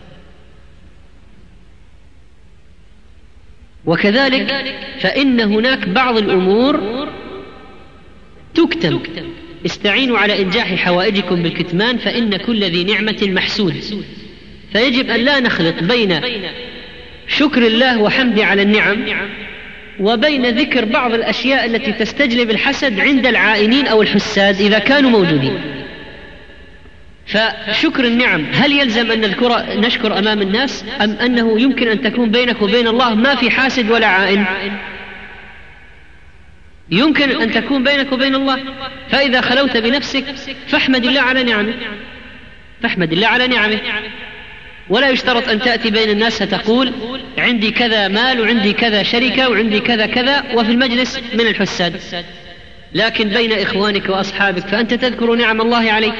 وكذلك فإن هناك بعض الأمور تكتم، استعينوا على إنجاح حوائجكم بالكتمان فإن كل ذي نعمة محسود. فيجب أن لا نخلط بين شكر الله وحمده على النعم وبين ذكر بعض الأشياء التي تستجلب الحسد عند العائنين أو الحساد إذا كانوا موجودين. فشكر النعم هل يلزم أن نذكر نشكر أمام الناس، أم أنه يمكن أن تكون بينك وبين الله ما في حاسد ولا عائن؟ يمكن أن تكون بينك وبين الله. فإذا خلوت بنفسك فاحمد الله على نعمه، فاحمد الله على نعمه. ولا يشترط أن تأتي بين الناس فتقول عندي كذا مال وعندي كذا شركة وعندي كذا كذا وفي المجلس من الحساد، لكن بين إخوانك وأصحابك فأنت تذكر نعم الله عليك.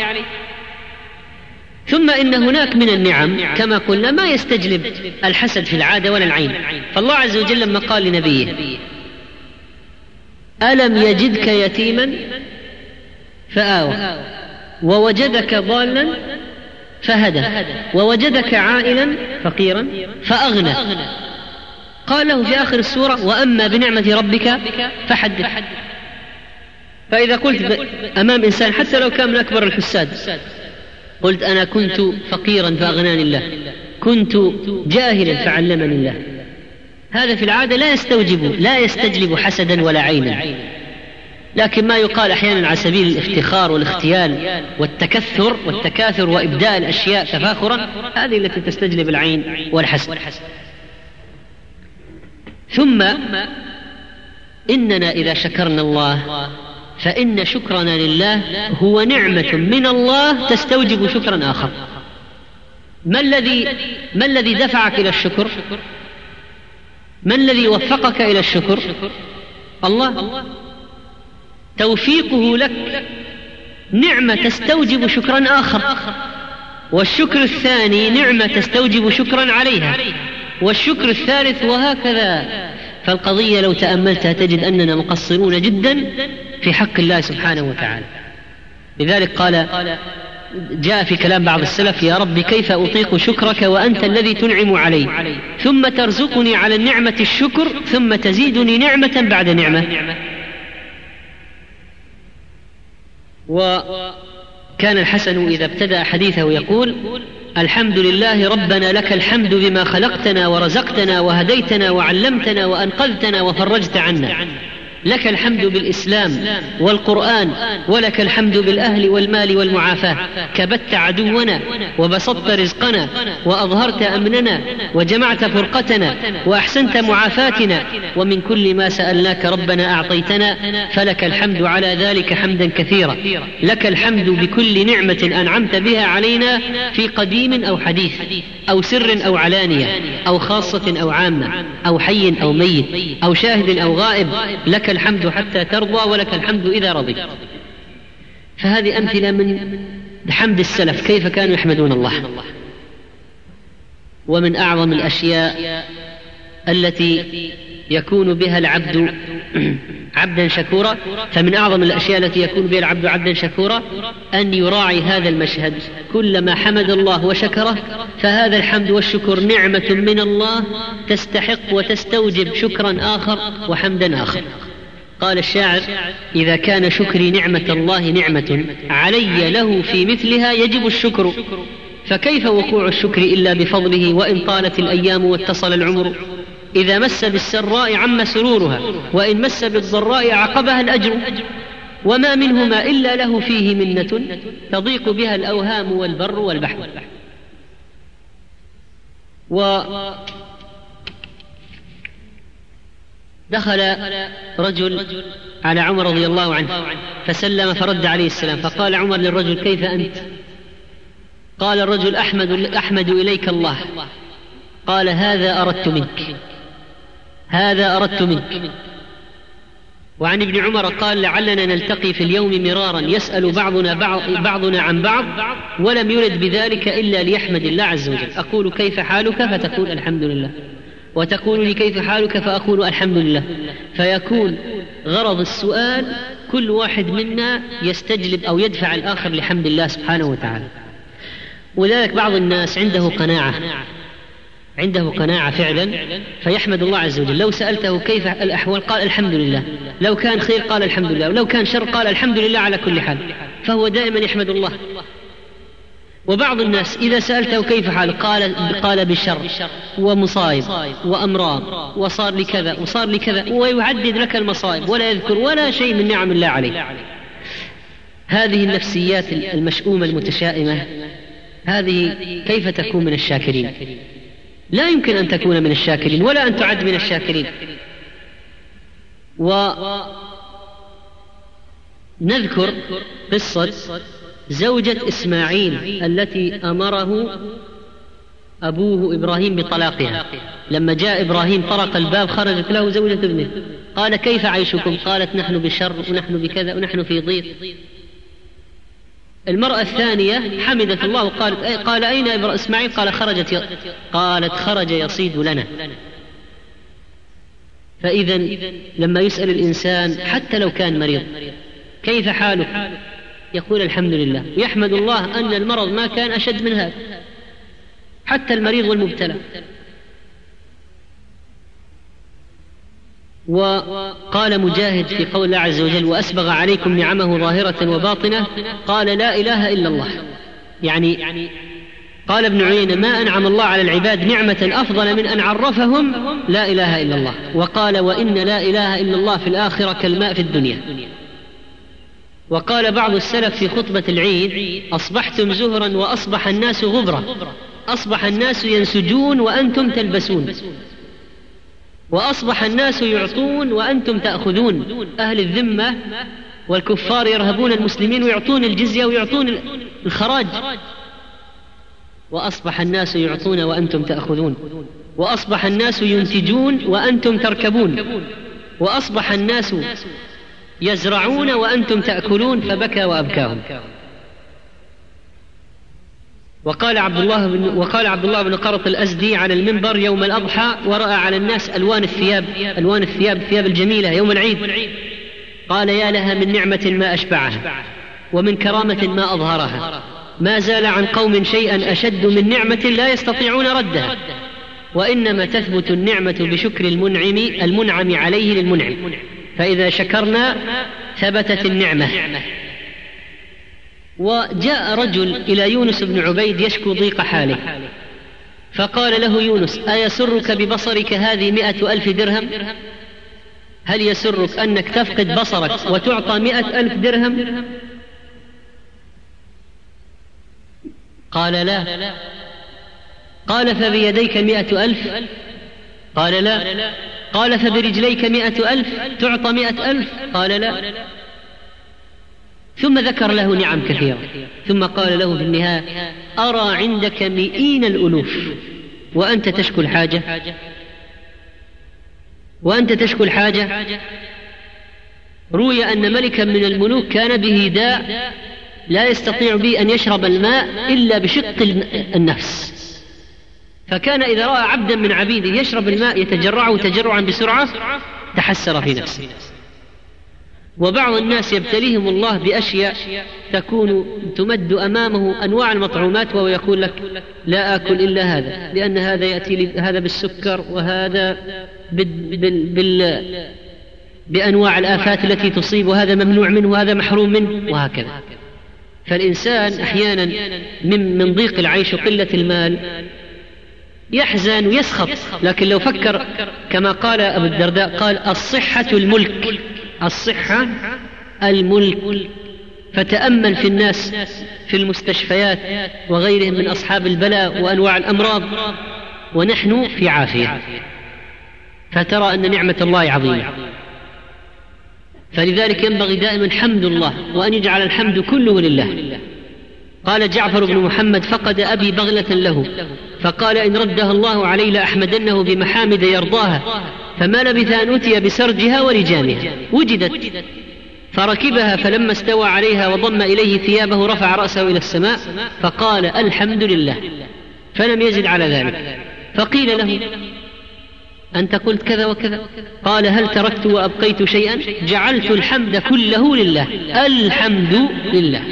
ثم إن هناك من النعم كما قلنا ما يستجلب الحسد في العادة ولا العين. فالله عز وجل لما قال لنبيه ألم يجدك يتيما فآوى ووجدك ضالا فهدى ووجدك عائلا فقيرا فأغنى، قال له في آخر السورة وأما بنعمة ربك فحدث. فإذا قلت أمام إنسان حتى لو كان من أكبر الحساد قلت أنا كنت فقيرا فأغناني الله، كنت جاهلا فعلمني الله، هذا في العادة لا يستوجب لا يستجلب حسدا ولا عينا. لكن ما يقال أحيانا على سبيل الافتخار والاختيال والتكثر والتكاثر وإبداء الأشياء تفاخرا، هذه التي تستجلب العين والحسد. ثم إننا إذا شكرنا الله فإن شكرنا لله هو نعمة من الله تستوجب شكرا آخر. ما الذي ما الذي دفعك إلى الشكر؟ ما الذي وفقك إلى الشكر؟ الله. توفيقه لك نعمة تستوجب شكرا آخر، والشكر الثاني نعمة تستوجب شكرا عليها، والشكر الثالث وهكذا. فالقضية لو تأملتها تجد أننا مقصرون جدا في حق الله سبحانه وتعالى. لذلك قال جاء في كلام بعض السلف يا رب كيف أطيق شكرك وأنت الذي تنعم علي ثم ترزقني على النعمة الشكر ثم تزيدني نعمة بعد نعمة. وكان الحسن إذا ابتدأ حديثه يقول الحمد لله ربنا لك الحمد بما خلقتنا ورزقتنا وهديتنا وعلمتنا وأنقذتنا وفرجت عنا. لك الحمد بالإسلام والقرآن، ولك الحمد بالأهل والمال والمعافاة. كبت عدونا وبسطت رزقنا وأظهرت أمننا وجمعت فرقتنا وأحسنت معافاتنا، ومن كل ما سألناك ربنا أعطيتنا، فلك الحمد على ذلك حمدا كثيرا. لك الحمد بكل نعمة أنعمت بها علينا في قديم أو حديث أو سر أو علانية أو خاصة أو عامة أو حي أو ميت أو شاهد أو غائب، لك الحمد حتى ترضى ولك الحمد إذا رضيت. فهذه أمثلة من حمد السلف كيف كانوا يحمدون الله. ومن أعظم الأشياء التي يكون بها العبد عبدا شكورا، فمن أعظم الأشياء التي يكون بها العبد عبدا شكورا أن يراعي هذا المشهد. كلما حمد الله وشكره فهذا الحمد والشكر نعمة من الله تستحق وتستوجب شكرا آخر وحمدا آخر. قال الشاعر: إذا كان شكري نعمة الله نعمة علي له في مثلها يجب الشكر، فكيف وقوع الشكر إلا بفضله وإن طالت الأيام واتصل العمر. إذا مس بالسراء عم سرورها وإن مس بالضراء عقبها الأجر، وما منهما إلا له فيه منة تضيق بها الأوهام والبر والبحر. ودخل رجل على عمر رضي الله عنه فسلم فرد عليه السلام، فقال عمر للرجل: كيف أنت؟ قال الرجل: أحمد, أحمد إليك الله. قال: هذا أردت منك، هذا أردت منك. وعن ابن عمر قال: لعلنا نلتقي في اليوم مرارا يسأل بعضنا بعض بعضنا عن بعض ولم يرد بذلك إلا ليحمد الله عز وجل. أقول: كيف حالك؟ فتقول: الحمد لله. وتقول لي: كيف حالك؟ فأقول: الحمد لله. فيكون غرض السؤال كل واحد منا يستجلب أو يدفع الآخر لحمد الله سبحانه وتعالى. ولذلك بعض الناس عنده قناعة عنده قناعة فعلا فيحمد الله عز وجل. لو سألته كيف الأحوال قال: الحمد لله. لو كان خير قال: الحمد لله. ولو كان شر قال: الحمد لله على كل حال. فهو دائما يحمد الله. وبعض الناس إذا سألته كيف حال قال قال بالشر ومصائب وأمراض وصار لي كذا وصار لي كذا، ويعدد لك المصائب ولا يذكر ولا شيء من نعم الله عليه. هذه النفسيات المشؤومة المتشائمة هذه كيف تكون من الشاكرين؟ لا يمكن أن تكون من الشاكرين ولا أن تعد من الشاكرين. ونذكر قصة زوجة إسماعيل التي أمره أبوه إبراهيم بطلاقها. لما جاء إبراهيم طرق الباب خرجت له زوجة ابنه، قال: كيف عيشكم؟ قالت: نحن بشر ونحن بكذا ونحن في ضيق. المرأة الثانية حمدت الله وقالت: قال: أين إسماعيل؟ قال: خرجت ي... قالت: خرج يصيد لنا. فإذا لما يسأل الإنسان حتى لو كان مريض كيف حالك؟ يقول: الحمد لله، ويحمد الله أن المرض ما كان أشد من هذا، حتى المريض والمبتلى. وقال مجاهد في قول الله عز وجل: وأسبغ عليكم نعمه ظاهرة وباطنة، قال: لا إله إلا الله. يعني قال ابن عيينة: ما أنعم الله على العباد نعمة أفضل من أن عرفهم لا إله إلا الله. وقال: وإن لا إله إلا الله في الآخرة كالماء في الدنيا. وقال بعض السلف في خطبة العيد: أصبحتم زهرا وأصبح الناس غبرا، أصبح الناس ينسجون وأنتم تلبسون، وأصبح الناس يعطون وأنتم تأخذون. أهل الذمة والكفار يرهبون المسلمين ويعطون الجزية ويعطون الخراج، وأصبح الناس يعطون وأنتم تأخذون. وأصبح الناس ينتجون وأنتم تركبون، وأصبح الناس يزرعون وأنتم تأكلون. فبكى وأبكاهم. وقال عبد الله بن وقال عبد الله بن قرط الأزدي على المنبر يوم الأضحى ورأى على الناس ألوان الثياب ألوان الثياب الثياب الجميلة يوم العيد، قال: يا لها من نعمة ما أشبعها ومن كرامة ما أظهرها، ما زال عن قوم شيئا أشد من نعمة لا يستطيعون ردها، وإنما تثبت النعمة بشكر المنعم المنعم عليه للمنعم، فإذا شكرنا ثبتت النعمة. وجاء رجل إلى يونس بن عبيد يشكو ضيق حاله، فقال له يونس: أيسرك ببصرك هذه مئة ألف درهم؟ هل يسرك أنك تفقد بصرك وتعطى مئة ألف درهم؟ قال لا. قال فبيديك مئة ألف؟ قال لا. قال فبرجليك مئة ألف تعطى مئة ألف؟ قال لا. ثم ذكر له نعم كثيرة، ثم قال له في النهاية أرى عندك مئين الألوف وأنت تشكو الحاجة، وأنت تشكو الحاجة. روي أن ملكا من الملوك كان به داء لا يستطيع به أن يشرب الماء إلا بشق النفس، فكان إذا رأى عبدا من عبيده يشرب الماء يتجرعه تجرعا بسرعة تحسر في نفسه. وبعض الناس يبتليهم الله بأشياء تكون تمد أمامه أنواع المطعومات وهو يقول لك لا آكل إلا هذا، لأن هذا يأتي لي هذا بالسكر وهذا بال بال بال بأنواع الآفات التي تصيب، وهذا ممنوع منه وهذا محروم منه، وهكذا. فالإنسان أحيانا من, من ضيق العيش وقلة المال يحزن ويسخط، لكن لو فكر كما قال أبو الدرداء قال الصحة الملك، الصحة الملك. فتأمل في الناس في المستشفيات وغيرهم من أصحاب البلاء وأنواع الأمراض ونحن في عافية، فترى أن نعمة الله عظيمة. فلذلك ينبغي دائما حمد الله، وأن يجعل الحمد كله لله. قال جعفر بن محمد فقد أبي بغلة له فقال إن ردها الله علي لأحمدنه بمحامد يرضاها، فما لبث أن أتي بسرجها ولجامها، وجدت فركبها، فلما استوى عليها وضم إليه ثيابه رفع رأسه إلى السماء فقال الحمد لله، فلم يزد على ذلك. فقيل له أنت قلت كذا وكذا؟ قال هل تركت وأبقيت شيئا؟ جعلت الحمد كله لله، الحمد لله.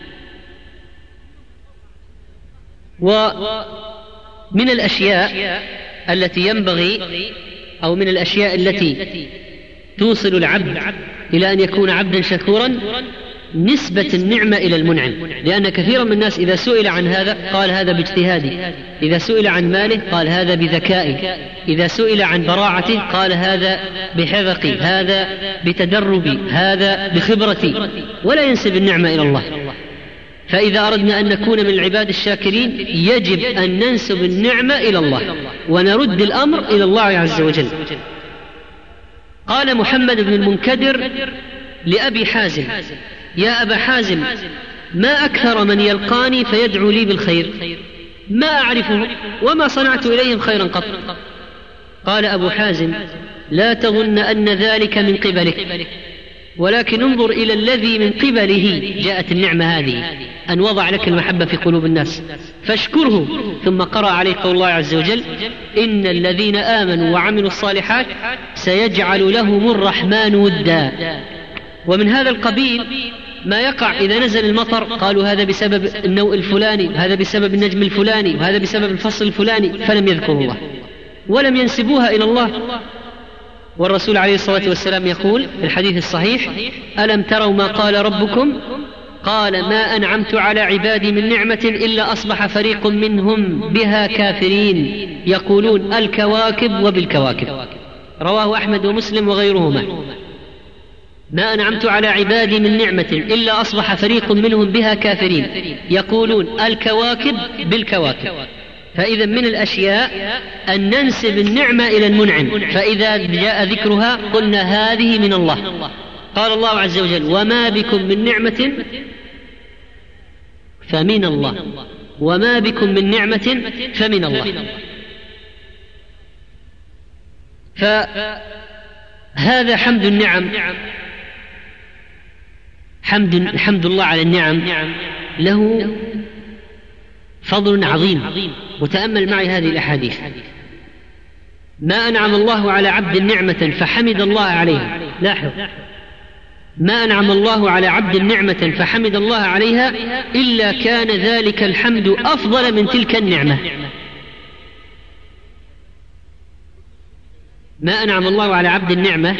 ومن الأشياء التي ينبغي أو من الأشياء التي توصل العبد إلى أن يكون عبدا شكورا نسبة النعمة إلى المنعم، لأن كثيرا من الناس إذا سئل عن هذا قال هذا باجتهادي، إذا سئل عن ماله قال هذا بذكائي، إذا سئل عن براعته قال هذا بحذقي، هذا بتدربي، هذا بخبرتي، ولا ينسب النعمة إلى الله. فإذا أردنا أن نكون من العباد الشاكرين يجب أن ننسب النعمة إلى الله ونرد الأمر إلى الله عز وجل. قال محمد بن المنكدر لأبي حازم يا أبا حازم ما أكثر من يلقاني فيدعو لي بالخير، ما أعرفه وما صنعت إليهم خيرا قط. قال أبو حازم لا تظن أن ذلك من قبلك، ولكن انظر إلى الذي من قبله جاءت النعمة هذه، أن وضع لك المحبة في قلوب الناس فاشكره. ثم قرأ عليه قول الله عز وجل إن الذين آمنوا وعملوا الصالحات سيجعل لهم الرحمن ودا. ومن هذا القبيل ما يقع إذا نزل المطر قالوا هذا بسبب النوء الفلاني، هذا بسبب النجم الفلاني، وهذا بسبب الفصل الفلاني، فلم يذكروا الله ولم ينسبوها إلى الله. والرسول عليه الصلاة والسلام يقول في الحديث الصحيح ألم تروا ما قال ربكم؟ قال ما أنعمت على عبادي من نعمة إلا أصبح فريق منهم بها كافرين يقولون الكواكب وبالكواكب. رواه أحمد ومسلم وغيرهما. ما أنعمت على عبادي من نعمة إلا أصبح فريق منهم بها كافرين يقولون الكواكب بالكواكب. فإذا من الأشياء أن ننسب النعمة إلى المنعم، فإذا جاء ذكرها قلنا هذه من الله. قال الله عز وجل وما بكم من نعمة فمن الله، وما بكم من نعمة فمن الله. فهذا حمد النعم، حمد, حمد الله على النعم له فضل عظيم. وتأمل معي هذه الأحاديث. ما أنعم الله على عبد نعمة فحمد الله عليها، لاحظ ما أنعم الله على عبد نعمة فحمد الله عليها إلا كان ذلك الحمد أفضل من تلك النعمة. ما أنعم الله على عبد النعمة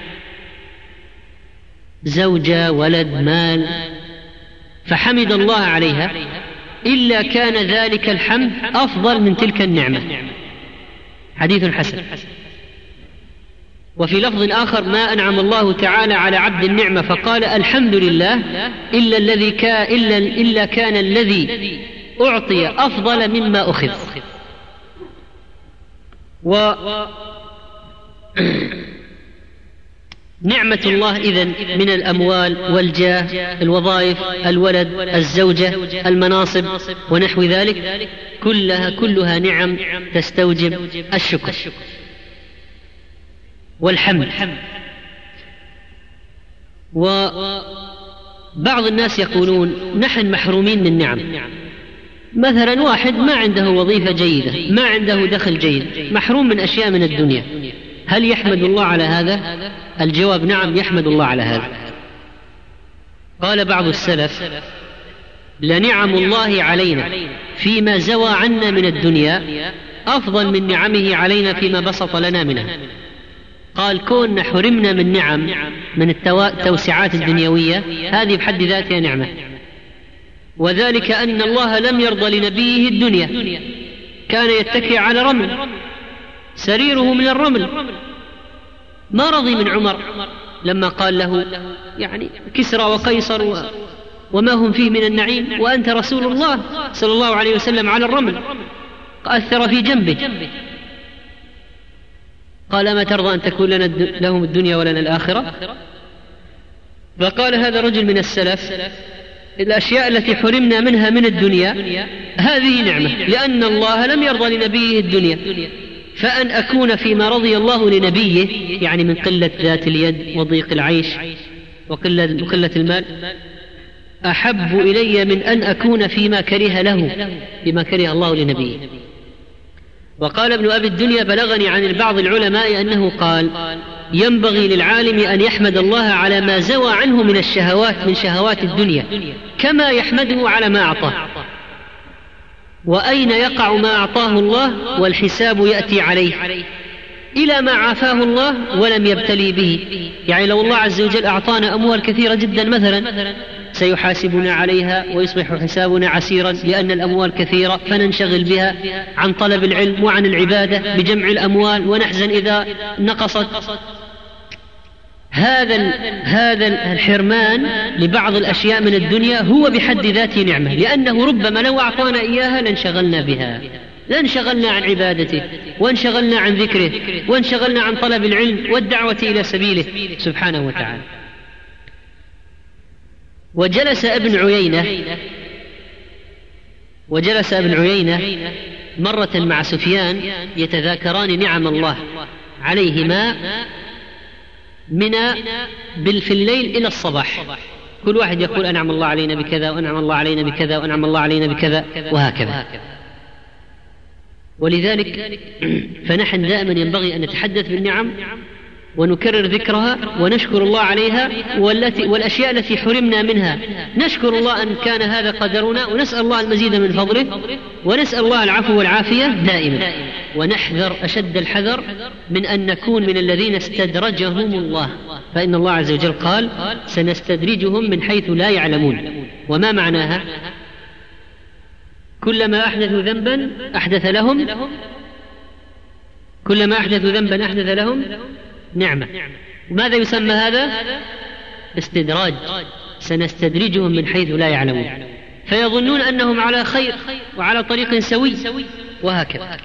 زوجة ولد مال فحمد الله عليها إلا كان ذلك الحمد أفضل من تلك النعمة. حديث حسن. وفي لفظ آخر: ما أنعم الله تعالى على عبد النعمة فقال الحمد لله إلا, الذي كا إلا, إلا كان الذي أعطي أفضل مما أخذ. و نعمة الله إذن من الأموال والجاه، الوظائف، الولد، الزوجة، المناصب ونحو ذلك، كلها كلها نعم تستوجب الشكر والحمد. وبعض الناس يقولون نحن محرومين من النعم. مثلا واحد ما عنده وظيفة جيدة، ما عنده دخل جيد، محروم من أشياء من الدنيا، هل يحمد الله على هذا؟ الجواب: نعم، يحمد الله على هذا. قال بعض السلف: لنعم الله علينا فيما زوى عنا من الدنيا أفضل من نعمه علينا فيما بسط لنا منها. قال كوننا حرمنا من نعم من التوسعات الدنيوية هذه بحد ذاتها نعمة، وذلك أن الله لم يرضى لنبيه الدنيا، كان يتكئ على رمل، سريره من الرمل، ما رضي من عمر لما قال له يعني كسرى وقيصر و... وما هم فيه من النعيم وأنت رسول الله صلى الله عليه وسلم على الرمل، أثر في جنبه. قال ما ترضى أن تكون لنا لهم الدنيا ولنا الآخرة؟ فقال هذا رجل من السلف: الأشياء التي حرمنا منها من الدنيا هذه نعمة، لأن الله لم يرضى لنبيه الدنيا، فأن أكون فيما رضي الله لنبيه، يعني من قلة ذات اليد وضيق العيش وقلة, وقلة المال، أحب إلي من أن أكون فيما كره له، بما كره الله لنبيه. وقال ابن أبي الدنيا: بلغني عن بعض العلماء أنه قال: ينبغي للعالم أن يحمد الله على ما زوى عنه من الشهوات من شهوات الدنيا كما يحمده على ما أعطاه. وأين يقع ما أعطاه الله والحساب يأتي عليه إلى ما عافاه الله ولم يبتلي به. يعني لو الله عز وجل أعطانا أموال كثيرة جدا مثلا سيحاسبنا عليها ويصبح حسابنا عسيرا لأن الأموال كثيرة، فننشغل بها عن طلب العلم وعن العبادة بجمع الأموال ونحزن إذا نقصت. هذا هذا الحرمان لبعض الأشياء من الدنيا هو بحد ذاته نعمة، لأنه ربما لو أعطانا إياها لانشغلنا بها، لانشغلنا عن عبادته وانشغلنا عن ذكره وانشغلنا عن طلب العلم والدعوة إلى سبيله سبحانه وتعالى. وجلس ابن عيينة وجلس ابن عيينة مرة مع سفيان يتذاكران نعم الله عليهما من في الليل إلى الصباح، كل واحد يقول أنعم الله علينا بكذا وأنعم الله علينا بكذا وأنعم الله علينا بكذا وهكذا. ولذلك فنحن دائما ينبغي أن نتحدث بالنعم ونكرر ذكرها ونشكر الله عليها، والتي والأشياء التي حرمنا منها نشكر الله أن كان هذا قدرنا، ونسأل الله المزيد من فضله، ونسأل الله العفو والعافية دائما. ونحذر أشد الحذر من أن نكون من الذين استدرجهم الله، فإن الله عز وجل قال سنستدرجهم من حيث لا يعلمون. وما معناها؟ كلما أحدثوا ذنبا أحدث لهم كلما أحدثوا ذنبا أحدث لهم نعمة. ماذا يسمى هذا؟ استدراج. سنستدرجهم من حيث لا يعلمون، فيظنون أنهم على خير وعلى طريق سوي وهكذا.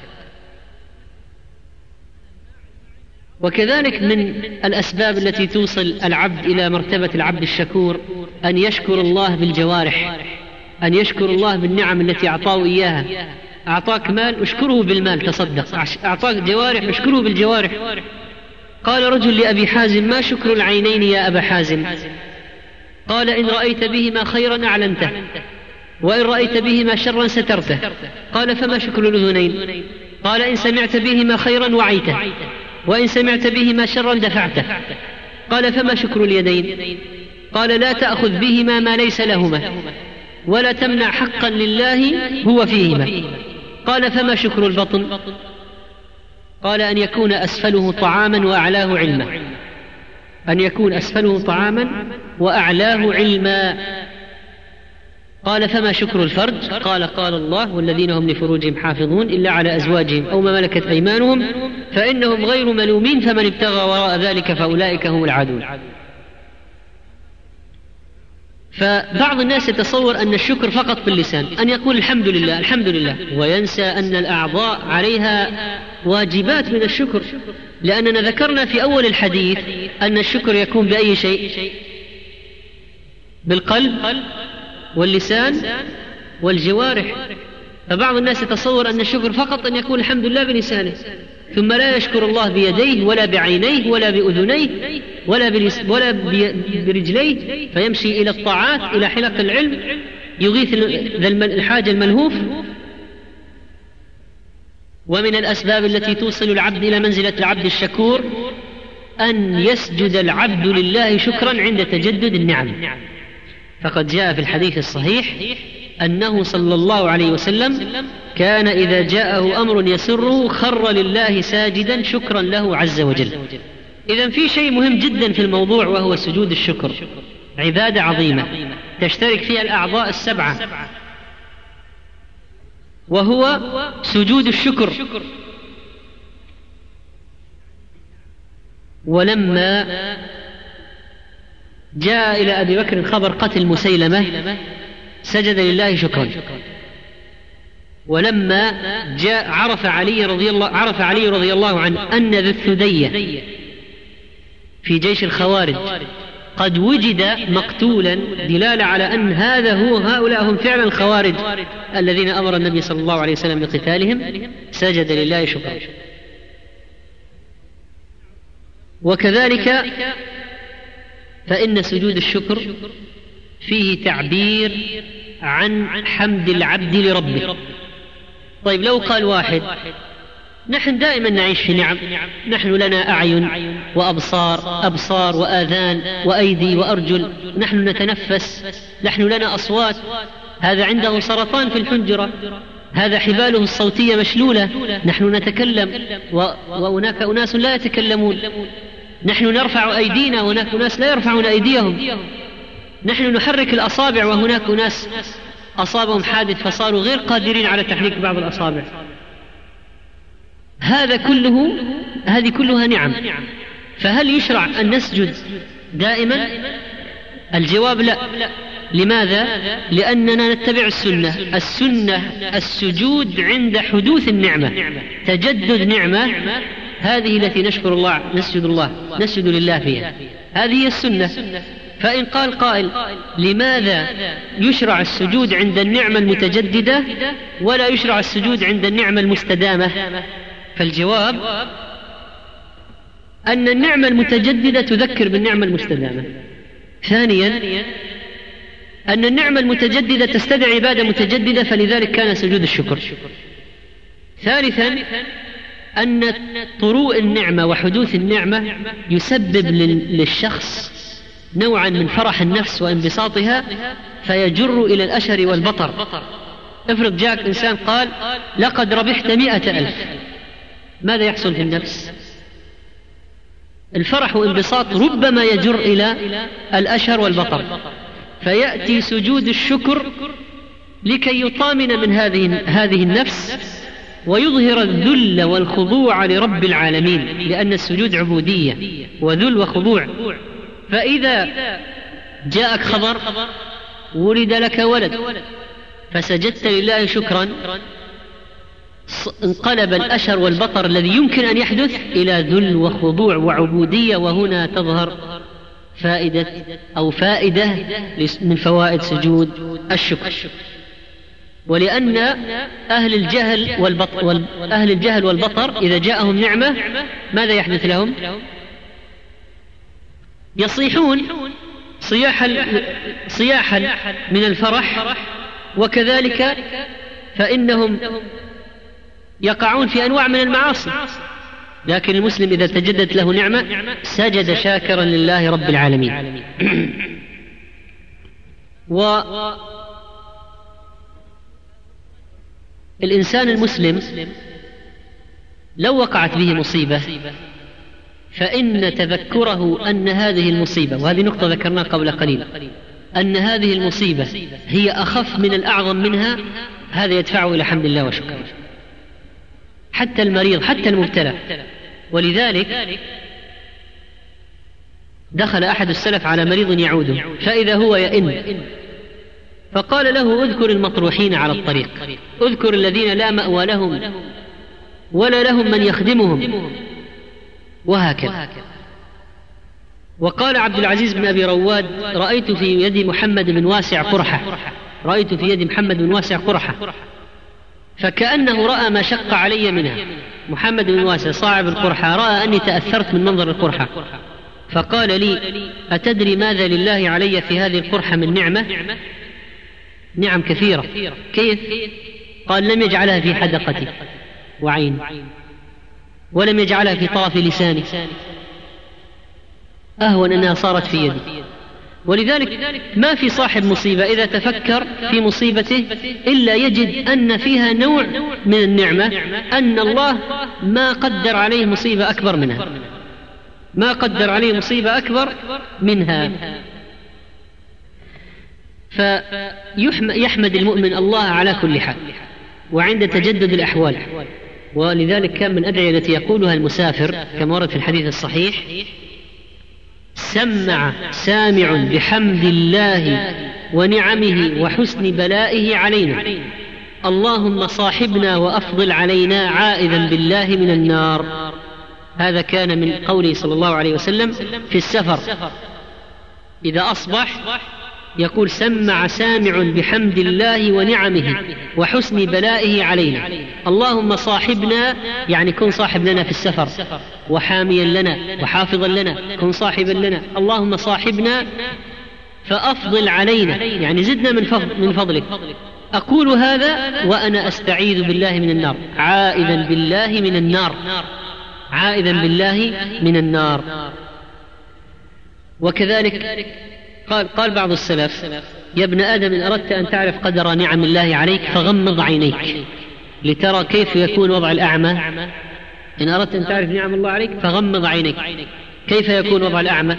وكذلك من الأسباب التي توصل العبد إلى مرتبة العبد الشكور أن يشكر الله بالجوارح، أن يشكر الله بالنعم التي أعطاه إياها. أعطاك مال اشكره بالمال، تصدق. أعطاك جوارح اشكره بالجوارح. قال رجل لأبي حازم: ما شكر العينين يا أبا حازم؟ قال: إن رأيت بهما خيرا أعلنته، وإن رأيت بهما شرا سترته. قال: فما شكر الأذنين؟ قال: إن سمعت بهما خيرا وعيته، وإن سمعت بهما شرا دفعته. قال: فما شكر اليدين؟ قال: لا تأخذ بهما ما ليس لهما، ولا تمنع حقا لله هو فيهما. قال: فما شكر البطن؟ قال: أن يكون أسفله طعاما وأعلاه علما. أن يكون أسفله طعاما وأعلاه علما. قال فما شكر الفرج؟ قال قال الله والذين هم لفروجهم حافظون إلا على أزواجهم أو ما ملكت أيمانهم فإنهم غير ملومين فمن ابتغى وراء ذلك فأولئك هم العادون. فبعض الناس يتصور أن الشكر فقط باللسان، أن يقول الحمد لله الحمد لله، وينسى أن الأعضاء عليها واجبات من الشكر، لأننا ذكرنا في أول الحديث أن الشكر يكون بأي شيء؟ بالقلب واللسان والجوارح. فبعض الناس يتصور أن الشكر فقط أن يقول الحمد لله بلسانه، ثم لا يشكر الله بيديه ولا بعينيه ولا بأذنيه ولا, ولا برجليه، فيمشي إلى الطاعات إلى حلق العلم يغيث الحاجة الملهوف. ومن الأسباب التي توصل العبد إلى منزلة العبد الشكور أن يسجد العبد لله شكرا عند تجدد النعم. فقد جاء في الحديث الصحيح أنه صلى الله عليه وسلم كان إذا جاءه أمر يسره خر لله ساجدا شكرا له عز وجل. إذن في شيء مهم جدا في الموضوع وهو سجود الشكر، عبادة عظيمة تشترك فيها الأعضاء السبعة، وهو سجود الشكر. ولما جاء إلى أبي بكر خبر قتل مسيلمة سجد لله شكرا. ولما جاء عرف علي رضي الله عرف علي رضي الله عنه أن ذا الثدية في جيش الخوارج قد وجد مقتولا دلالة على أن هذا هو هؤلاء هم فعلا الخوارج الذين أمر النبي صلى الله عليه وسلم بقتالهم، سجد لله شكرا. وكذلك فإن سجود الشكر فيه تعبير عن حمد العبد لربه. طيب لو قال واحد نحن دائما نعيش في نعم، نحن لنا أعين وأبصار أبصار وآذان وأيدي وأرجل، نحن نتنفس، نحن لنا أصوات، هذا عنده سرطان في الحنجرة، هذا حباله الصوتية مشلولة، نحن نتكلم وهناك أناس لا يتكلمون، نحن نرفع أيدينا وهناك ناس لا يرفعون أيديهم، نحن نحرك الأصابع وهناك ناس أصابهم حادث فصاروا غير قادرين على تحريك بعض الأصابع. هذا كله هذه كلها نعم. فهل يشرع أن نسجد دائما؟ الجواب لا. لماذا؟ لأننا نتبع السنة. السنة السجود عند حدوث النعمة، تجدد نعمة، هذه التي نشكر الله نسجد الله نسجد لله فيها، هذه هي السنة. فإن قال قائل لماذا يشرع السجود عند النعمة المتجددة ولا يشرع السجود عند النعمة المستدامة؟ فالجواب أن النعمة المتجددة تذكر بالنعمة المستدامة. ثانيا أن النعمة المتجددة تستدعي عبادة متجددة، فلذلك كان سجود الشكر. ثالثا أن طروء النعمة وحدوث النعمة يسبب للشخص نوعا من فرح النفس وانبساطها فيجر إلى الأشر والبطر. افرض جاءك إنسان قال لقد ربحت مئة ألف، ماذا يحصل في النفس؟ الفرح وانبساط ربما يجر إلى الأشر والبطر، فيأتي سجود الشكر لكي يطامن من هذه هذه النفس ويظهر الذل والخضوع لرب العالمين، لأن السجود عبودية وذل وخضوع. فإذا جاءك خبر ولد لك ولد فسجدت لله شكرا، انقلب الأشر والبطر الذي يمكن أن يحدث إلى ذل وخضوع وعبودية، وهنا تظهر فائدة أو فائدة من فوائد سجود الشكر. ولأن أهل الجهل والبطر, أهل الجهل والبطر إذا جاءهم نعمة ماذا يحدث لهم؟ يصيحون صياحا صياحا من الفرح، وكذلك فإنهم يقعون في أنواع من المعاصي. لكن المسلم إذا تجدت له نعمة سجد شاكرا لله رب العالمين. والإنسان المسلم لو وقعت به مصيبة فإن تذكره أن هذه المصيبة، وهذه نقطة ذكرناها قبل قليل، أن هذه المصيبة هي أخف من الأعظم منها، هذا يدفعه إلى حمد الله وشكره. حتى المريض، حتى المبتلى. ولذلك دخل أحد السلف على مريض يعوده فإذا هو يئن، فقال له: اذكر المطروحين على الطريق، اذكر الذين لا مأوى لهم ولا لهم من يخدمهم، وهكذا. وقال عبد العزيز بن أبي رواد: رأيت في يد محمد بن واسع قرحة، رأيت في يد محمد بن واسع قرحة، فكأنه رأى ما شق علي منها. محمد بن واسع صاحب القرحة رأى أني تأثرت من منظر القرحة، فقال لي: أتدري ماذا لله علي في هذه القرحة من نعمة؟ نعم كثيرة. كيف؟ قال: لم يجعلها في حدقتي وعين، ولم يجعلها في طرف لساني، أهون أنها صارت في يدي. ولذلك ما في صاحب مصيبة إذا تفكر في مصيبته إلا يجد أن فيها نوع من النعمة، أن الله ما قدر عليه مصيبة أكبر منها، ما قدر عليه مصيبة أكبر منها. فيحمد المؤمن الله على كل حال وعند تجدد الأحوال. ولذلك كان من الأدعية التي يقولها المسافر كما ورد في الحديث الصحيح: سمع سامع بحمد الله ونعمه وحسن بلائه علينا، اللهم صاحبنا وأفضل علينا عائذا بالله من النار. هذا كان من قوله صلى الله عليه وسلم في السفر، إذا أصبح يقول: سمع سامع بحمد الله ونعمه وحسن بلائه علينا، اللهم صاحبنا، يعني كن صاحب لنا في السفر، وحاميا لنا وحافظا لنا، كن صاحبا لنا، اللهم صاحبنا فأفضل علينا، يعني زدنا من فضل من فضلك. أقول هذا وأنا أستعيذ بالله من النار، عائذا بالله من النار، عائذا بالله من النار. وكذلك قال, قال بعض السلف: يا ابن آدم إن أردت أن تعرف قدر نعم الله عليك فغمض عينيك لترى كيف يكون وضع الأعمى. إن أردت أن تعرف نعم الله عليك فغمض عينيك، كيف يكون وضع الأعمى؟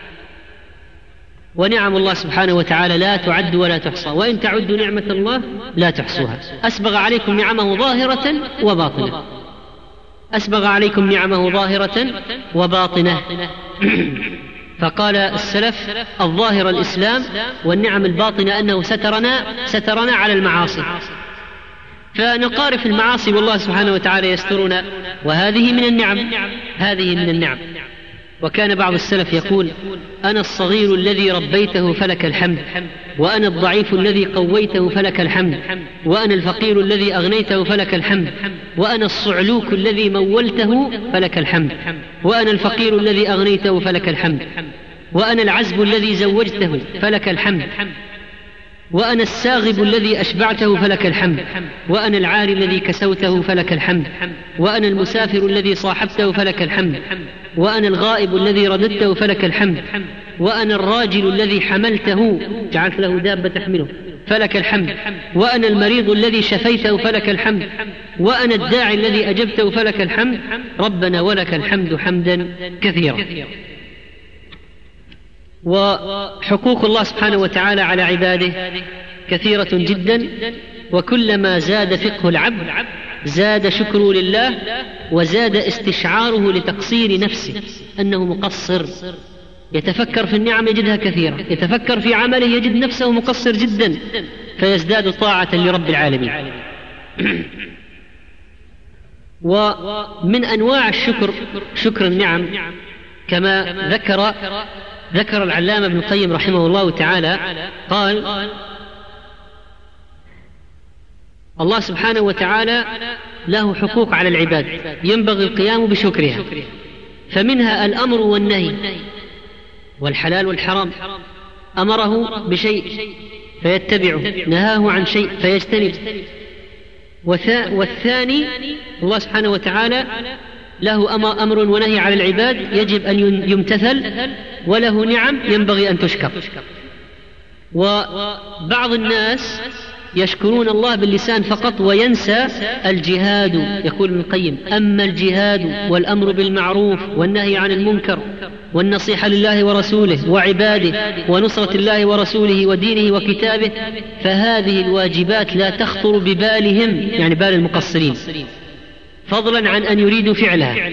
ونعم الله سبحانه وتعالى لا تعد ولا تحصى، وإن تعدوا نعمة الله لا تحصوها. أسبغ عليكم نعمه ظاهرة وباطنة، أسبغ عليكم نعمه ظاهرة وباطنة. فقال السلف: الظاهر الإسلام، والنعم الباطنة أنه سترنا سترنا على المعاصي، فنقارف المعاصي والله سبحانه وتعالى يسترنا، وهذه من النعم، هذه من النعم. وكان بعض السلف يقول: أنا الصغير الذي ربيته فلك الحمد، وأنا الضعيف الذي قويته فلك الحمد، وأنا الفقير الذي أغنيته فلك الحمد، وأنا الصعلوك الذي مولته فلك الحمد، وأنا الفقير الذي أغنيته فلك الحمد، وأنا العزب الذي زوجته فلك الحمد، وأنا الساغب الذي أشبعته فلك الحمد، وأنا العاري الذي كسوته فلك الحمد، وأنا المسافر الذي صاحبته فلك الحمد، وأنا الغائب الذي رددته فلك الحمد، وأنا الراجل الذي حملته جعلت له دابة تحمله فلك الحمد، وأنا المريض الذي شفيته فلك الحمد، وأنا الداعي الذي أجبته فلك الحمد. ربنا ولك الحمد حمدا كثيرا. وحقوق الله سبحانه وتعالى على عباده كثيرة جدا، وكلما زاد فقه العبد زاد شكره لله، وزاد استشعاره لتقصير نفسه أنه مقصر. يتفكر في النعم يجدها كثيرة، يتفكر في عمله يجد نفسه مقصر جدا، فيزداد طاعة لرب العالمين. ومن أنواع الشكر شكر النعم، كما ذكر ذكر العلامة ابن القيم رحمه الله تعالى، قال: الله سبحانه وتعالى له حقوق على العباد ينبغي القيام بشكرها، فمنها الأمر والنهي والحلال والحرام. أمره بشيء فيتبعه، نهاه عن شيء فيجتنب. والثاني الله سبحانه وتعالى له أمر ونهي على العباد يجب أن يمتثل، وله نعم ينبغي أن تشكر. وبعض الناس يشكرون الله باللسان فقط وينسى الجهاد. يقول ابن القيم: أما الجهاد والأمر بالمعروف والنهي عن المنكر والنصيحة لله ورسوله وعباده ونصرة الله ورسوله ودينه وكتابه فهذه الواجبات لا تخطر ببالهم، يعني بال المقصرين، فضلا عن أن يريدوا فعلها.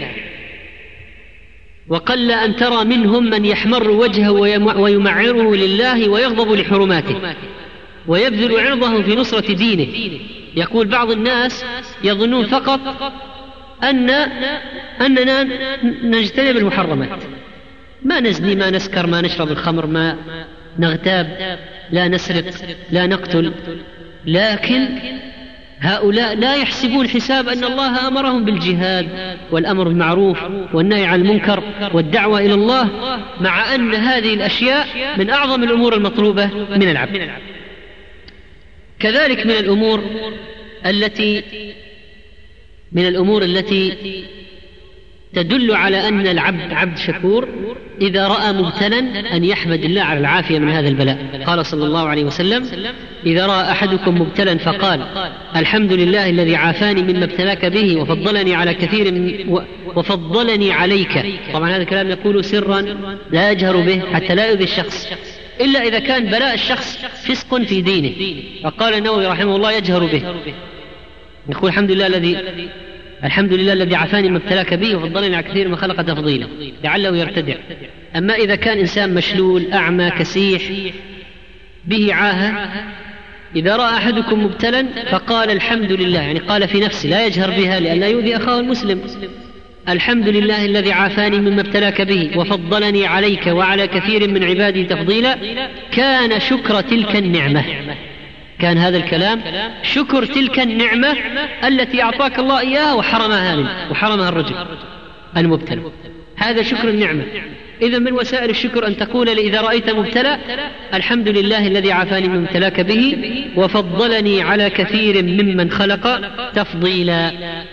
وقل أن ترى منهم من يحمر وجهه ويمعره لله ويغضب لحرماته ويبذل عرضه في نصرة دينه. يقول بعض الناس يظنون فقط أن أننا نجتنب المحرمات، ما نزني، ما نسكر، ما نشرب الخمر، ما نغتاب، لا نسرق، لا نقتل. لكن هؤلاء لا يحسبون حساب أن الله أمرهم بالجهاد والأمر بالمعروف والنهي عن المنكر والدعوة إلى الله، مع أن هذه الأشياء من أعظم الأمور المطلوبة من العبد. كذلك من الأمور التي من الأمور التي تدل على أن العبد عبد شكور إذا رأى مبتلا أن يحمد الله على العافية من هذا البلاء. قال صلى الله عليه وسلم: إذا رأى أحدكم مبتلا فقال: الحمد لله الذي عافاني مما ابتلاك به وفضلني على كثير من وفضلني عليك. طبعا هذا الكلام يقول سرا لا يجهر به حتى لا يؤذي الشخص، إلا إذا كان بلاء الشخص فسق في دينه. فقال النووي رحمه الله: يجهر به، يقول الحمد لله الذي الحمد لله الذي عافاني ما ابتلاك به وفضلني على كثير من خلق تفضيلا، لعله يرتدع. أما إذا كان إنسان مشلول أعمى كسيح به عاهة، إذا رأى أحدكم مبتلا فقال الحمد لله، يعني قال في نفسه لا يجهر بها لأن لا يؤذي أخاه المسلم: الحمد لله الذي عافاني مما ابتلاك به وفضلني عليك وعلى كثير من عبادي تفضيلا، كان شكر تلك النعمة. كان هذا الكلام شكر تلك النعمة التي أعطاك الله إياها وحرمها منه وحرمها الرجل المبتلى. هذا شكر النعمة. إذن من وسائل الشكر أن تقول إذا رأيت مبتلى: الحمد لله الذي عافاني مما ابتلاك به وفضلني على كثير ممن خلق تفضيلا.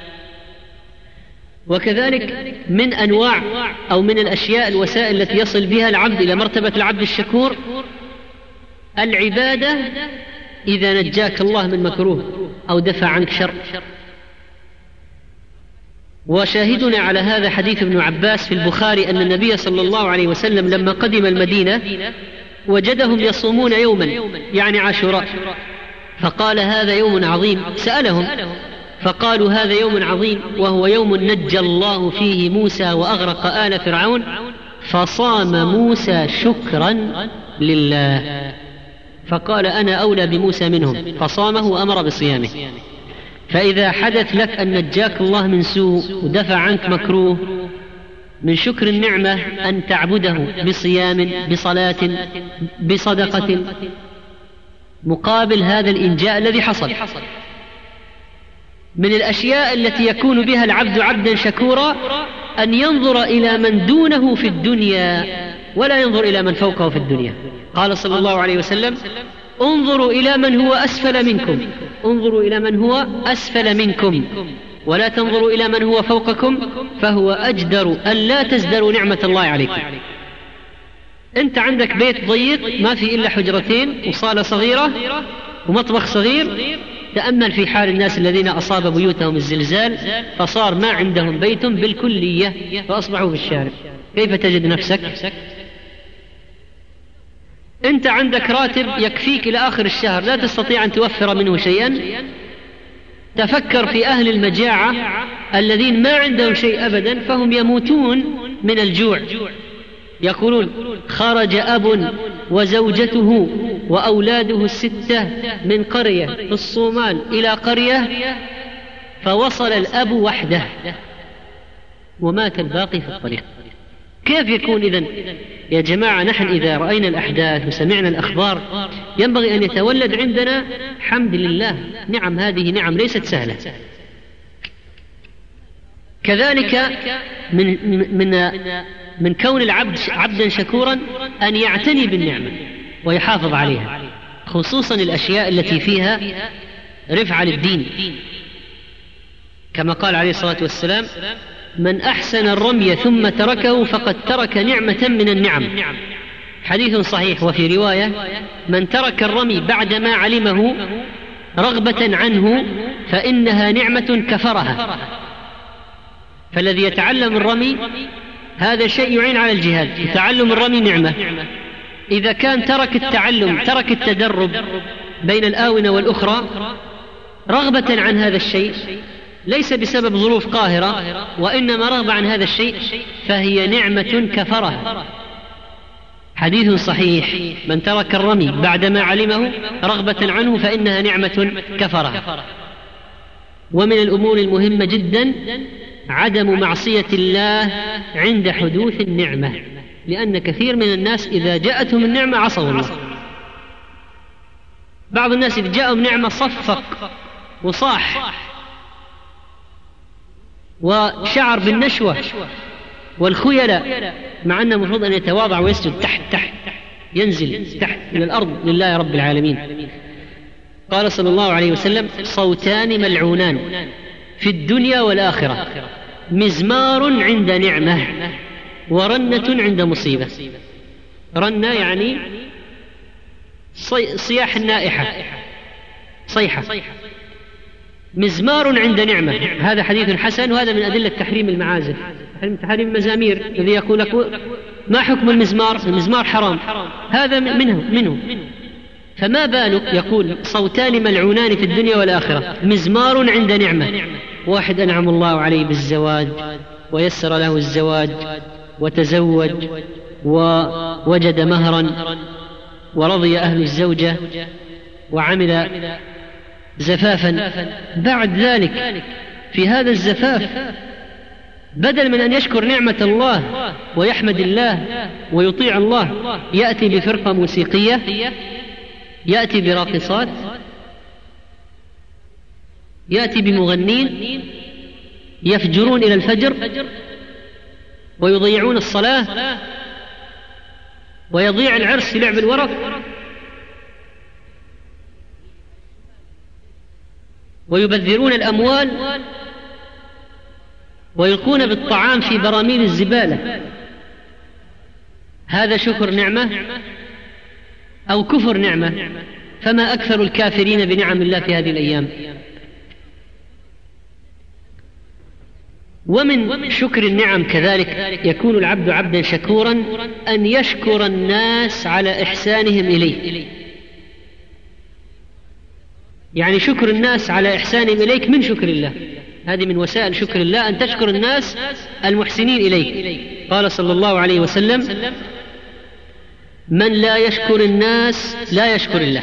وكذلك من أنواع أو من الأشياء الوسائل التي يصل بها العبد إلى مرتبة العبد الشكور العبادة إذا نجاك الله من مكروه أو دفع عنك شر. وشاهدنا على هذا حديث ابن عباس في البخاري أن النبي صلى الله عليه وسلم لما قدم المدينة وجدهم يصومون يوما، يعني عاشوراء، فقال: هذا يوم عظيم. سألهم فقالوا: هذا يوم عظيم وهو يوم نجى الله فيه موسى وأغرق آل فرعون، فصام موسى شكرا لله. فقال: أنا أولى بموسى منهم، فصامه وأمر بصيامه. فإذا حدث لك أن نجاك الله من سوء ودفع عنك مكروه، من شكر النعمة أن تعبده بصيام، بصلاة، بصدقة، مقابل هذا الإنجاء الذي حصل. من الأشياء التي يكون بها العبد عبدا شكورا أن ينظر إلى من دونه في الدنيا ولا ينظر إلى من فوقه في الدنيا. قال صلى الله عليه وسلم: انظروا إلى من هو أسفل منكم، انظروا إلى من هو أسفل منكم ولا تنظروا إلى من هو فوقكم، فهو أجدر أن لا تزدروا نعمة الله عليكم. أنت عندك بيت ضيق ما في إلا حجرتين وصالة صغيرة ومطبخ صغير، تأمل في حال الناس الذين أصاب بيوتهم الزلزال فصار ما عندهم بيت بالكلية فأصبحوا في الشارع، كيف تجد نفسك؟ أنت عندك راتب يكفيك إلى آخر الشهر، لا تستطيع أن توفر منه شيئا. تفكر في أهل المجاعة الذين ما عندهم شيء أبدا فهم يموتون من الجوع. يقولون: خرج أب وزوجته وأولاده الستة من قرية في الصومال إلى قرية، فوصل الأب وحده ومات الباقي في الطريق. كيف يكون إذن؟ يا جماعة، نحن إذا رأينا الأحداث وسمعنا الأخبار ينبغي أن يتولد عندنا حمد لله. نعم، هذه نعم ليست سهلة. كذلك من, من, من كون العبد عبدا شكورا أن يعتني بالنعمة ويحافظ عليها، خصوصا الأشياء التي فيها رفعة للدين، كما قال عليه الصلاة والسلام: من أحسن الرمي ثم تركه فقد ترك نعمة من النعم. حديث صحيح. وفي رواية: من ترك الرمي بعدما علمه رغبة عنه فإنها نعمة كفرها. فالذي يتعلم الرمي هذا شيء يعين على الجهاد، تعلم الرمي نعمة. إذا كان ترك التعلم، ترك التدرب بين الآونة والأخرى رغبة عن هذا الشيء، ليس بسبب ظروف قاهرة، وإنما رغبة عن هذا الشيء، فهي نعمة كفرها. حديث صحيح: من ترك الرمي بعدما علمه رغبة عنه فإنها نعمة كفرها. ومن الأمور المهمة جدا عدم معصية الله عند حدوث النعمة، لأن كثير من الناس إذا جاءتهم النعمة عصوا الله. بعض الناس إذا جاءهم نعمة صفق وصاح وشعر بالنشوة والخيلة، مع أنه المفروض أن يتواضع ويسجد تحت تحت ينزل تحت إلى الأرض لله رب العالمين. قال صلى الله عليه وسلم: صوتان ملعونان في الدنيا والآخرة: مزمار عند نعمة، ورنة عند مصيبة. رنة يعني صياح النائحة، صيحة. مزمار عند نعمة، هذا حديث حسن، وهذا من أدلة تحريم المعازف، تحريم المزامير. الذي يقول لك ما حكم المزمار؟ المزمار حرام، هذا منه منه فما بالك يقول صوتان ملعونان في الدنيا والآخرة: مزمار عند نعمة. واحد أنعم الله عليه بالزواج ويسر له الزواج وتزوج ووجد مهرا ورضي أهل الزوجة وعمل زفافا، بعد ذلك في هذا الزفاف بدل من أن يشكر نعمة الله ويحمد الله ويطيع الله، يأتي بفرقة موسيقية، يأتي براقصات، يأتي بمغنين يفجرون إلى الفجر ويضيعون الصلاة، ويضيع العرس في لعب الورق، ويبذرون الأموال ويلقون بالطعام في براميل الزبالة. هذا شكر نعمة أو كفر نعمة؟ فما أكثر الكافرين بنعم الله في هذه الأيام. ومن شكر النعم كذلك يكون العبد عبدا شكورا أن يشكر الناس على إحسانهم إليه. يعني شكر الناس على إحسانهم إليك من شكر الله، هذه من وسائل شكر الله، أن تشكر الناس المحسنين إليك. قال صلى الله عليه وسلم: من لا يشكر الناس لا يشكر الله.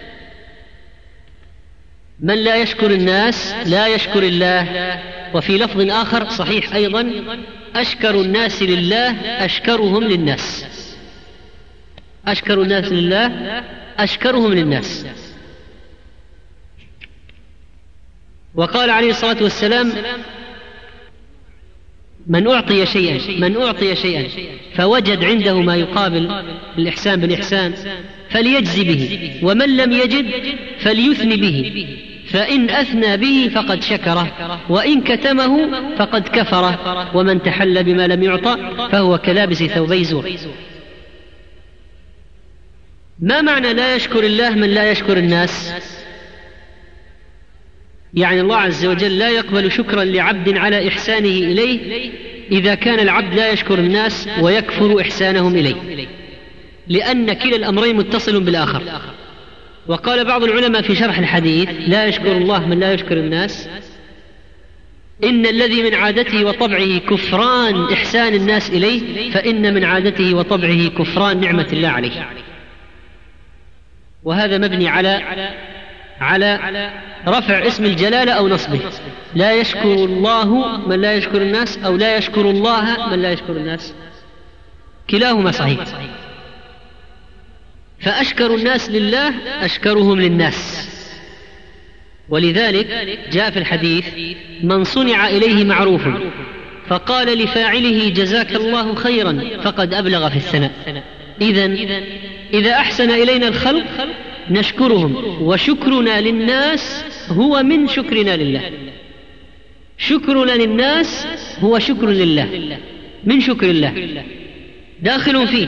من لا يشكر الناس لا يشكر الله. وفي لفظ آخر صحيح أيضا: أشكر الناس لله أشكرهم للناس. أشكر الناس لله أشكرهم للناس. وقال عليه الصلاة والسلام: من أعطي شيئا من أعطي شيئا فوجد عنده ما يقابل الإحسان بالإحسان فليجزي به، ومن لم يجد فليثني به، فإن أثنى به فقد شكره، وإن كتمه فقد كفره، ومن تحل بما لم يعطى فهو كلابس ثوبي زور. ما معنى لا يشكر الله من لا يشكر الناس؟ يعني الله عز وجل لا يقبل شكرا لعبد على إحسانه إليه إذا كان العبد لا يشكر الناس ويكفر إحسانهم إليه، لأن كلا الأمرين متصل بالآخر. وقال بعض العلماء في شرح الحديث: لا يشكر الله من لا يشكر الناس، إن الذي من عادته وطبعه كفران إحسان الناس إليه، فإن من عادته وطبعه كفران نعمة الله عليه. وهذا مبني على على رفع اسم الجلالة أو نصبه. لا يشكر الله من لا يشكر الناس، أو لا يشكر الله من لا يشكر الناس، كلاهما صحيح. فأشكر الناس لله أشكرهم للناس. ولذلك جاء في الحديث: من صنع إليه معروف فقال لفاعله جزاك الله خيرا فقد أبلغ في الثناء. إذن إذا أحسن إلينا الخلق نشكرهم، وشكرنا للناس هو من شكرنا لله. شكرنا للناس هو شكر لله، من شكر الله، داخل فيه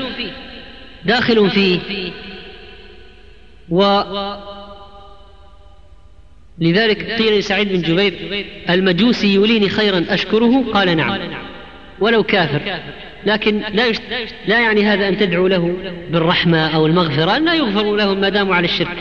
داخل فيه لذلك قيل لسعيد بن جبير: المجوسي يوليني خيرا أشكره؟ قال: نعم، ولو كافر، لكن لا, يشت... لا يعني هذا أن تدعو له بالرحمة أو المغفرة، لا يغفر لهم ما داموا على الشرك،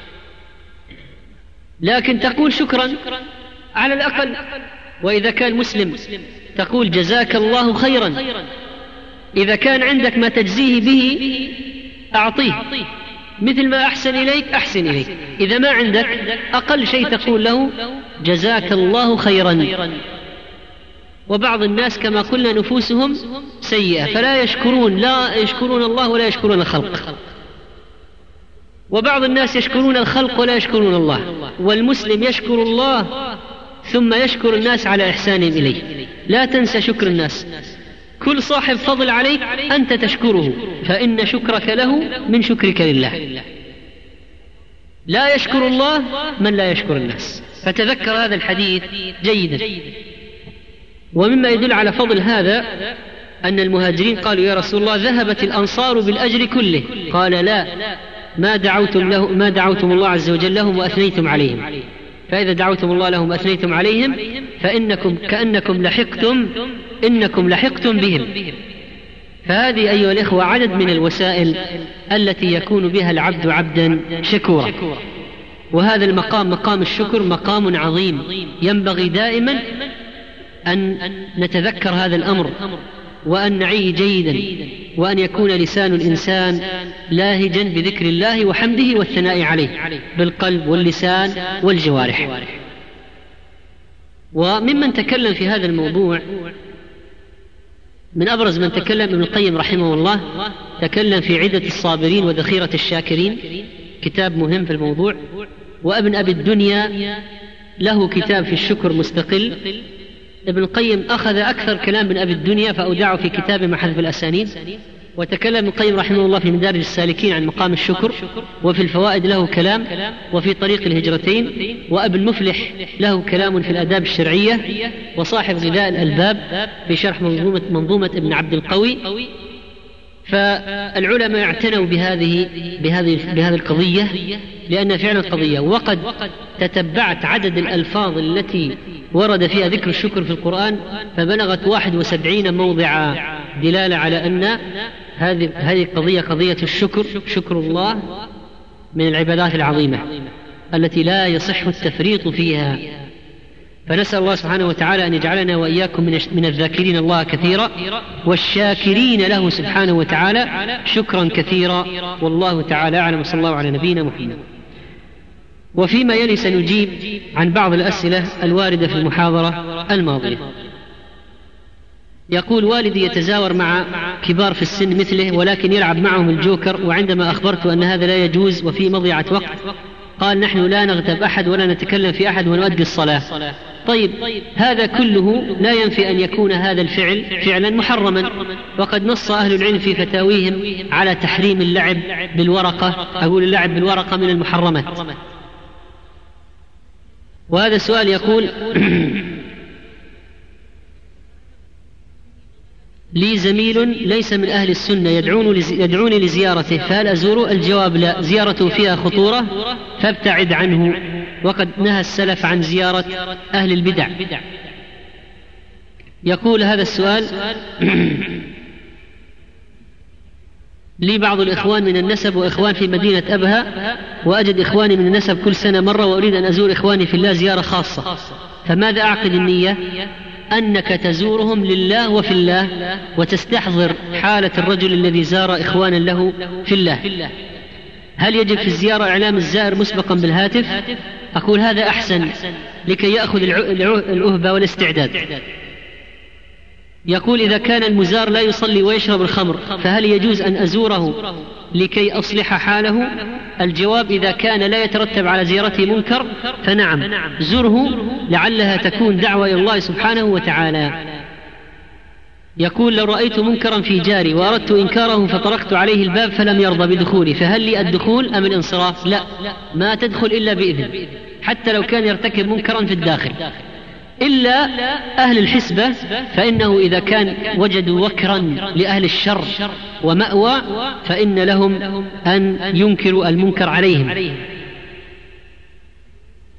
لكن تقول شكرا على الأقل. وإذا كان مسلم تقول: جزاك الله خيرا. إذا كان عندك ما تجزيه به أعطيه، مثل ما أحسن إليك أحسن إليك. إذا ما عندك أقل شيء تقول له: جزاك الله خيرا. وبعض الناس كما قلنا نفوسهم سيئة، فلا يشكرون، لا يشكرون الله ولا يشكرون الخلق. وبعض الناس يشكرون الخلق ولا يشكرون الله. والمسلم يشكر الله ثم يشكر الناس على إحسانهم إليه. لا تنسى شكر الناس. كل صاحب فضل عليك أنت تشكره، فإن شكرك له من شكرك لله. لا يشكر الله من لا يشكر الناس. فتذكر هذا الحديث جيدا. ومما يدل على فضل هذا أن المهاجرين قالوا: يا رسول الله، ذهبت الأنصار بالأجر كله. قال: لا، ما دعوتم, له ما دعوتم الله عز وجل لهم وأثنيتم عليهم. فإذا دعوتم الله لهم وأثنيتم عليهم فإنكم كأنكم لحقتم إنكم لحقتم بهم. فهذه أيها الإخوة عدد من الوسائل التي يكون بها العبد عبدا شكورا. وهذا المقام، مقام الشكر، مقام عظيم، ينبغي دائما أن نتذكر هذا الأمر وأن نعيه جيدا، وأن يكون لسان الإنسان لاهجا بذكر الله وحمده والثناء عليه بالقلب واللسان والجوارح. وممن تكلم في هذا الموضوع من أبرز من تكلم ابن القيم رحمه الله، تكلم في عدة الصابرين وذخيرة الشاكرين، كتاب مهم في الموضوع. وابن أبي الدنيا له كتاب في الشكر مستقل. ابن القيم أخذ أكثر كلام من أبي الدنيا فأودعه في كتاب محذف الأسانيد. وتكلم ابن القيم رحمه الله في مدارج السالكين عن مقام الشكر، وفي الفوائد له كلام، وفي طريق الهجرتين. وابن مفلح له كلام في الآداب الشرعية، وصاحب غذاء الألباب في شرح منظومة, منظومة ابن عبد القوي. فالعلماء اعتنوا بهذه بهذه بهذه القضية، لأنها فعلا قضية. وقد تتبعت عدد الألفاظ التي ورد فيها ذكر الشكر في القرآن فبلغت واحد وسبعين موضع دلالة على أن هذه هذه القضية قضية الشكر، شكر الله من العبادات العظيمة التي لا يصح التفريط فيها. فنسأل الله سبحانه وتعالى أن يجعلنا وإياكم من الذاكرين الله كثيرا والشاكرين له سبحانه وتعالى شكرا كثيرا. والله تعالى أعلم، صلى الله على نبينا محمد. وفيما يلي سنجيب عن بعض الأسئلة الواردة في المحاضرة الماضية. يقول: والدي يتزاور مع كبار في السن مثله ولكن يلعب معهم الجوكر، وعندما أخبرت أن هذا لا يجوز وفي مضيعة وقت قال: نحن لا نغتاب أحد ولا نتكلم في أحد ونؤدي الصلاة. طيب، هذا كله لا ينفي أن يكون هذا الفعل فعلا محرما، وقد نص أهل العلم في فتاويهم على تحريم اللعب بالورقة. أقول اللعب بالورقة من المحرمات. وهذا السؤال يقول: لي زميل ليس من أهل السنة يدعوني لزيارته، فهل أزوره؟ الجواب: لا، زيارته فيها خطورة فابتعد عنه، وقد نهى السلف عن زيارة أهل البدع. يقول هذا السؤال: لي بعض الإخوان من النسب وإخوان في مدينة أبها، وأجد إخواني من النسب كل سنة مرة، وأريد أن أزور إخواني في الله زيارة خاصة، فماذا أعقد النية؟ أنك تزورهم لله وفي الله، وتستحضر حالة الرجل الذي زار إخوانا له في الله. هل يجب في الزيارة إعلام الزائر مسبقا بالهاتف؟ أقول هذا أحسن لكي يأخذ الأهبة والاستعداد. يقول: إذا كان المزار لا يصلي ويشرب الخمر فهل يجوز أن أزوره لكي أصلح حاله؟ الجواب: إذا كان لا يترتب على زيارته منكر فنعم، زره لعلها تكون دعوة إلى الله سبحانه وتعالى. يقول: لو رأيت منكرا في جاري وأردت إنكاره فطرقت عليه الباب فلم يرضى بدخولي، فهل لي الدخول أم الانصراف؟ لا، ما تدخل إلا بإذن، حتى لو كان يرتكب منكرا في الداخل، إلا أهل الحسبة فإنه إذا كان وجدوا وكرا لأهل الشر ومأوى فإن لهم أن ينكروا المنكر عليهم.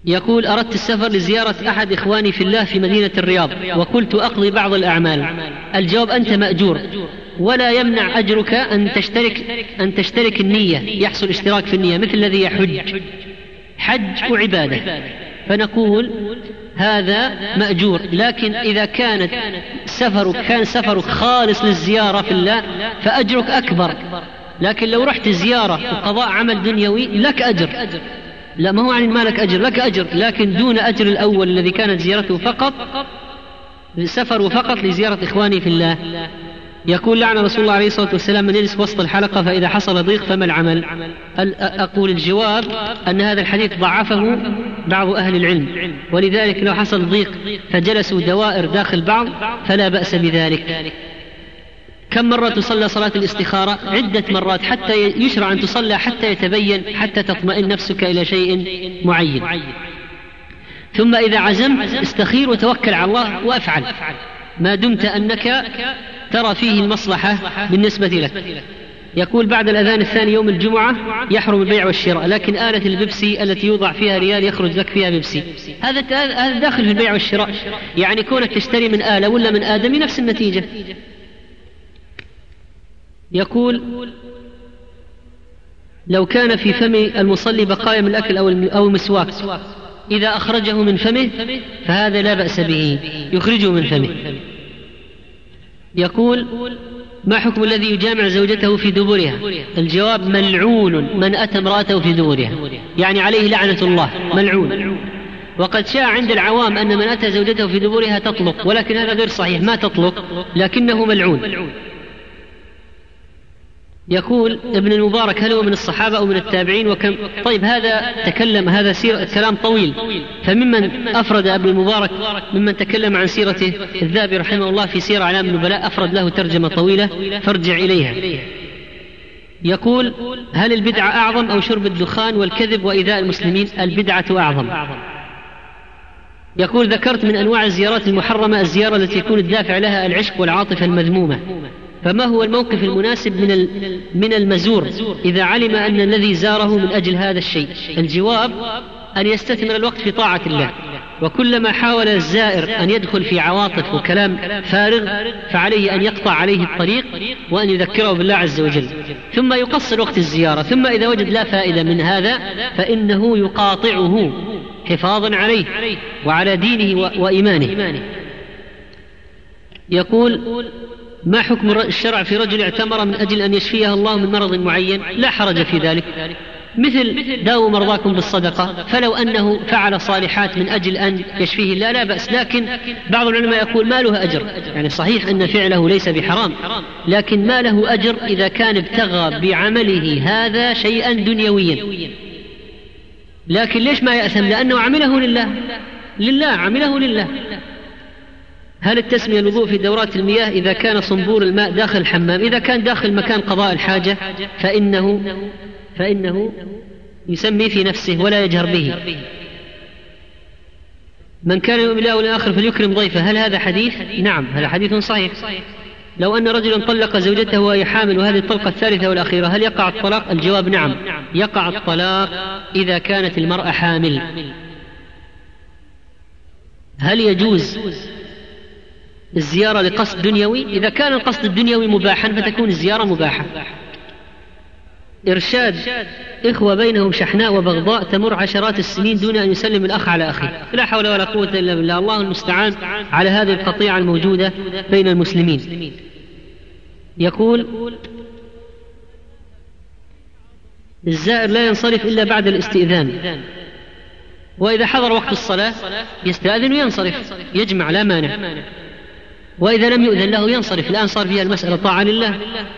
يقول: أردت السفر لزيارة أحد إخواني في الله في مدينة الرياض وقلت أقضي بعض الأعمال. الجواب: أنت مأجور، ولا يمنع أجرك أن تشترك أن تشترك النية، يحصل اشتراك في النية مثل الذي يحج، حج وعبادة، فنقول هذا مأجور. لكن إذا كانت سفرك كان سفرك خالص للزيارة في الله فأجرك أكبر. لكن لو رحت زيارة وقضاء عمل دنيوي لك أجر، لا ما هو عن ما لك أجر، لك أجر لكن دون أجر الأول الذي كانت زيارته فقط سفر فقط لزيارة إخواني في الله. يقول: لعن رسول الله عليه الصلاة والسلام من يجلس وسط الحلقة فإذا حصل ضيق فما العمل؟ أقول الجواب أن هذا الحديث ضعفه بعض أهل العلم، ولذلك لو حصل ضيق فجلسوا دوائر داخل بعض فلا بأس بذلك. كم مرة تصلى صلاة الاستخارة؟ عدة مرات، حتى يشرع أن تصلى حتى يتبين، حتى تطمئن نفسك إلى شيء معين. ثم إذا عزمت استخير وتوكل على الله وأفعل ما دمت أنك ترى فيه المصلحة بالنسبة لك. يقول: بعد الأذان الثاني يوم الجمعة يحرم البيع والشراء، لكن آلة البيبسي التي يوضع فيها ريال يخرج لك فيها بيبسي، هذا هذا داخل في البيع والشراء، يعني كونك تشتري من آلة ولا من آدمي نفس النتيجة. يقول: لو كان في فم المصلي بقايا من الأكل أو المسواك إذا أخرجه من فمه فهذا لا بأس به، يخرجه من فمه. يقول: ما حكم الذي يجامع زوجته في دبرها؟ الجواب: ملعون من أتى امرأته في دبرها، يعني عليه لعنة الله، ملعون. وقد شاء عند العوام أن من أتى زوجته في دبرها تطلق، ولكن هذا غير صحيح، ما تطلق لكنه ملعون. يقول ابن المبارك: هل هو من الصحابة أو من التابعين وكم؟ طيب هذا تكلم، هذا سير كلام طويل، فممن أفرد ابن المبارك ممن تكلم عن سيرته الذهبي رحمه الله في سير أعلام النبلاء، أفرد له ترجمة طويلة فارجع إليها. يقول: هل البدعة أعظم أو شرب الدخان والكذب وإيذاء المسلمين؟ البدعة أعظم. يقول: ذكرت من أنواع الزيارات المحرمة الزيارة التي يكون الدافع لها العشق والعاطفة المذمومة، فما هو الموقف المناسب من من المزور إذا علم أن الذي زاره من أجل هذا الشيء؟ الجواب: أن يستثمر الوقت في طاعة الله، وكلما حاول الزائر أن يدخل في عواطف وكلام فارغ فعليه أن يقطع عليه الطريق وأن يذكره بالله عز وجل، ثم يقصر وقت الزيارة، ثم إذا وجد لا فائدة من هذا فإنه يقاطعه حفاظا عليه وعلى دينه وإيمانه. يقول: ما حكم الشرع في رجل اعتمر من أجل أن يشفيه الله من مرض معين؟ لا حرج في ذلك، مثل داووا مرضاكم بالصدقة، فلو أنه فعل صالحات من أجل أن يشفيه الله لا بأس. لكن بعض العلماء يقول ما له أجر، يعني صحيح أن فعله ليس بحرام، لكن ما له أجر إذا كان ابتغى بعمله هذا شيئا دنيويا. لكن ليش ما يأثم؟ لأنه عمله لله، لله عمله لله. هل التسمية الوضوء في دورات المياه إذا كان صنبور الماء داخل الحمام؟ إذا كان داخل مكان قضاء الحاجة فإنه فإنه يسمي في نفسه ولا يجهر به. من كان يؤمن بالله والآخر فليكرم ضيفه، هل هذا حديث؟ نعم هذا حديث صحيح. لو أن رجلا طلق زوجته وهي حامل وهذه الطلقة الثالثة والأخيرة هل يقع الطلاق؟ الجواب: نعم يقع الطلاق إذا كانت المرأة حامل. هل يجوز الزيارة لقصد دنيوي؟ إذا كان القصد الدنيوي مباحا فتكون الزيارة مباحة. إرشاد إخوة بينهم شحناء وبغضاء تمر عشرات السنين دون أن يسلم الأخ على أخيه، لا حول ولا قوة إلا بالله. الله المستعان على هذه القطيعة الموجودة بين المسلمين. يقول: الزائر لا ينصرف إلا بعد الاستئذان، وإذا حضر وقت الصلاة يستأذن وينصرف، يجمع لا مانع، وإذا لم يؤذن له ينصرف. الآن صار فيها المسألة طاعة لله.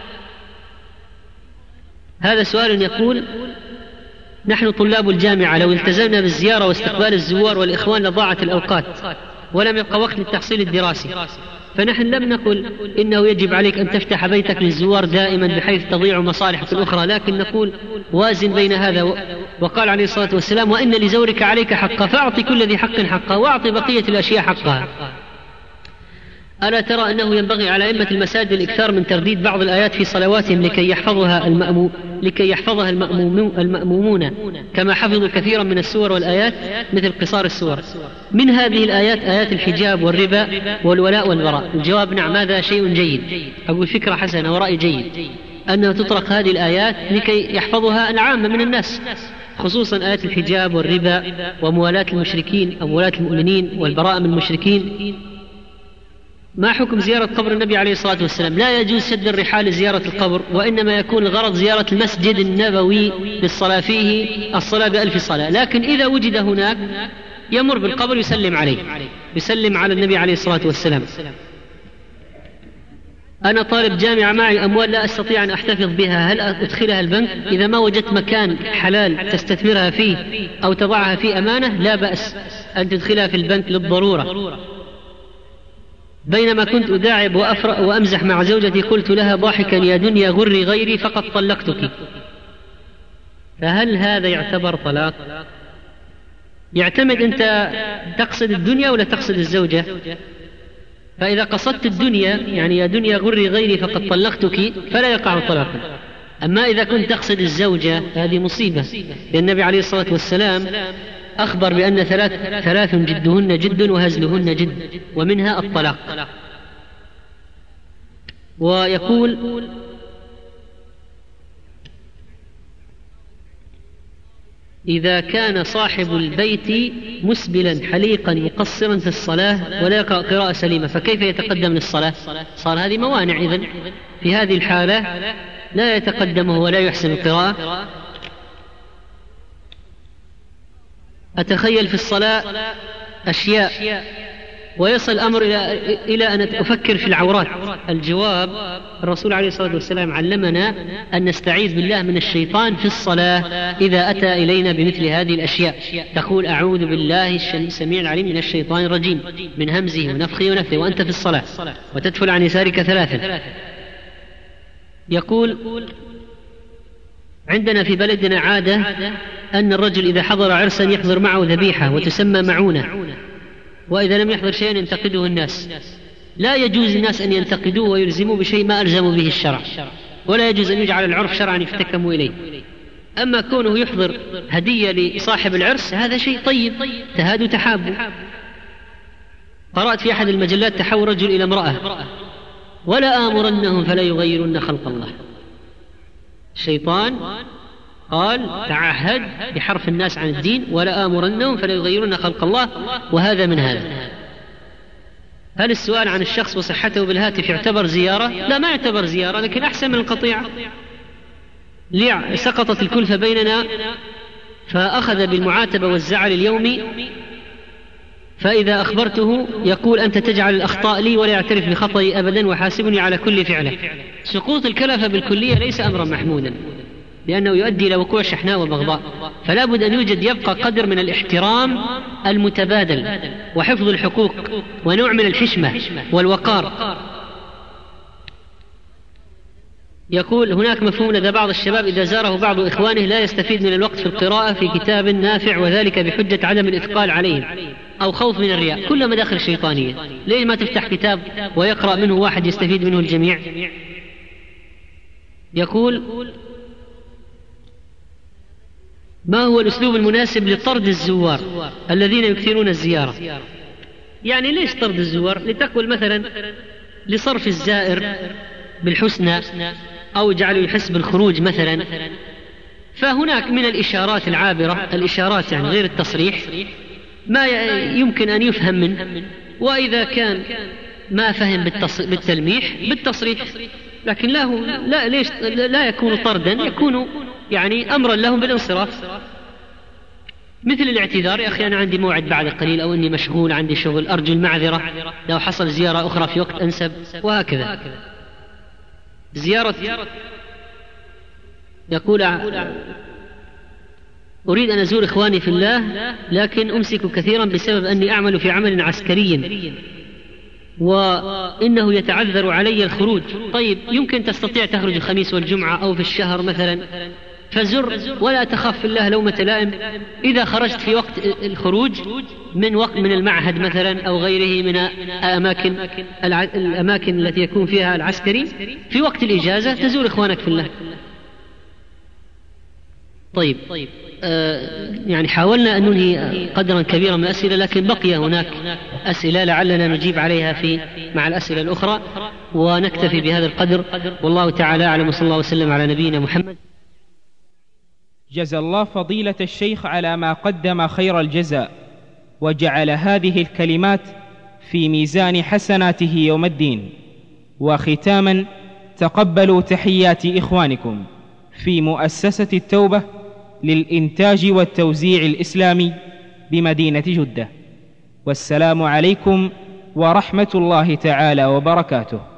هذا سؤال يقول: نحن طلاب الجامعة لو التزمنا بالزيارة واستقبال الزوار والإخوان لضاعت الأوقات ولم يبقى وقت للتحصيل الدراسي، فنحن لم نقل إنه يجب عليك أن تفتح بيتك للزوار دائما بحيث تضيع مصالحك الأخرى، لكن نقول وازن بين هذا. وقال عليه الصلاة والسلام: وإن لزورك عليك حقا فأعطي كل ذي حق حقه وأعطي بقية الأشياء حقها. ألا ترى أنه ينبغي على أئمة المساجد الإكثار من ترديد بعض الآيات في صلواتهم لكي يحفظها المأمو لكي يحفظها المأمومون المأمومون كما حفظوا كثيرا من السور والآيات مثل قصار السور. من هذه الآيات آيات الحجاب والربا والولاء والبراء. الجواب نعم، هذا شيء جيد، أقول فكرة حسنة ورأي جيد أنه تطرق هذه الآيات لكي يحفظها العامة من الناس، خصوصا آيات الحجاب والربا وموالاة المشركين أو موالاة المؤمنين والبراءة من المشركين. ما حكم زيارة قبر النبي عليه الصلاة والسلام؟ لا يجوز سد الرحال لزيارة القبر، وإنما يكون الغرض زيارة المسجد النبوي للصلاة فيه الصلاة بألف صلاة، لكن إذا وجد هناك يمر بالقبر يسلم عليه، يسلم على النبي عليه الصلاة والسلام. أنا طالب جامعة معي أموال لا أستطيع أن أحتفظ بها، هل أدخلها البنك؟ إذا ما وجدت مكان حلال تستثمرها فيه أو تضعها في أمانة لا بأس أن تدخلها في البنك للضرورة. بينما كنت أداعب وأفرأ وأمزح مع زوجتي قلت لها ضاحكا يا دنيا غري غيري فقد طلقتك، فهل هذا يعتبر طلاق؟ يعتمد أنت تقصد الدنيا ولا تقصد الزوجة. فإذا قصدت الدنيا يعني يا دنيا غري غيري فقد طلقتك فلا يقع طلاقا. أما إذا كنت تقصد الزوجة هذه مصيبة، لأن النبي عليه الصلاة والسلام أخبر بأن ثلاث, ثلاث جدهن جد وهزلهن جد، ومنها الطلاق. ويقول إذا كان صاحب البيت مسبلا حليقا مقصرا في الصلاة ولا يقرأ قراءة سليمة فكيف يتقدم للصلاة؟ صار هذه موانع. إذن في هذه الحالة لا يتقدمه ولا يحسن القراءة. أتخيل في الصلاة أشياء ويصل الأمر إلى, إلى أن أفكر في العورات. الجواب الرسول عليه الصلاة والسلام علمنا أن نستعيذ بالله من الشيطان في الصلاة إذا أتى إلينا بمثل هذه الأشياء. تقول أعوذ بالله السميع العليم من الشيطان الرجيم من همزه ونفخه ونفثه وأنت في الصلاة، وتدفل عن يسارك ثلاثا. يقول عندنا في بلدنا عادة أن الرجل إذا حضر عرسا يحضر معه ذبيحة وتسمى معونة، وإذا لم يحضر شيئا ينتقده الناس. لا يجوز الناس أن ينتقدوه ويلزموا بشيء ما ألزموا به الشرع، ولا يجوز أن يجعل العرف شرعا يفتكموا إليه. أما كونه يحضر هدية لصاحب العرس هذا شيء طيب، تهادوا تحابوا. قرأت في أحد المجلات تحول رجل إلى امرأة ولا آمرنهم فلا يغيرن خلق الله. الشيطان قال تعهد بحرف الناس عن الدين ولا آمرنهم فلا يغيرن خلق الله، وهذا من هذا. هل السؤال عن الشخص وصحته بالهاتف يعتبر زيارة؟ لا، ما يعتبر زيارة، لكن أحسن من القطيعة. ليه سقطت الكلفة بيننا فأخذ بالمعاتبة والزعل اليومي، فإذا أخبرته يقول أنت تجعل الأخطاء لي ولا يعترف بخطئي أبدا وحاسبني على كل فعله. سقوط الكلفة بالكلية ليس أمرا محمودا، لأنه يؤدي إلى وقوع شحناء وبغضاء. فلا بد أن يوجد يبقى قدر من الاحترام المتبادل وحفظ الحقوق ونوع من الحشمة والوقار. يقول هناك مفهوم لدى بعض الشباب إذا زاره بعض إخوانه لا يستفيد من الوقت في القراءة في كتاب نافع، وذلك بحجة عدم الإثقال عليهم أو خوف من الرياء. كل مداخل شيطانية. ليه ما تفتح كتاب ويقرأ منه واحد يستفيد منه الجميع؟ يقول ما هو الأسلوب المناسب لطرد الزوار الذين يكثرون الزيارة؟ يعني ليش طرد الزوار؟ لتقول مثلا لصرف الزائر بالحسنى أو جعله يحس بالخروج مثلا. فهناك من الإشارات العابرة، الإشارات يعني غير التصريح، ما يمكن أن يفهم منه، وإذا كان ما فهم بالتلميح بالتصريح. لكن له لا ليش لا يكون طردا، يكون يعني أمرا لهم بالانصراف، مثل الاعتذار يا أخي أنا عندي موعد بعد قليل، أو أني مشغول عندي شغل أرجو المعذرة لو حصل زيارة أخرى في وقت أنسب، وهكذا. زيارة يقول أريد أن أزور إخواني في الله لكن أمسك كثيرا بسبب أني أعمل في عمل عسكري وإنه يتعذر علي الخروج. طيب يمكن تستطيع تخرج الخميس والجمعة أو في الشهر مثلا، فزر ولا تخف في الله لومة لائم. إذا خرجت في وقت الخروج من وقت من المعهد مثلا أو غيره من الأماكن الأماكن التي يكون فيها العسكري، في وقت الإجازة تزور إخوانك في الله. طيب آه يعني حاولنا أن ننهي قدرا كبيرا من الأسئلة، لكن بقي هناك أسئلة لعلنا نجيب عليها في مع الأسئلة الأخرى، ونكتفي بهذا القدر، والله تعالى أعلم، وصلى الله وسلم على نبينا محمد. جزى الله فضيلة الشيخ على ما قدم خير الجزاء، وجعل هذه الكلمات في ميزان حسناته يوم الدين. وختاما، تقبلوا تحيات إخوانكم في مؤسسة التوبة للإنتاج والتوزيع الإسلامي بمدينة جدة، والسلام عليكم ورحمة الله تعالى وبركاته.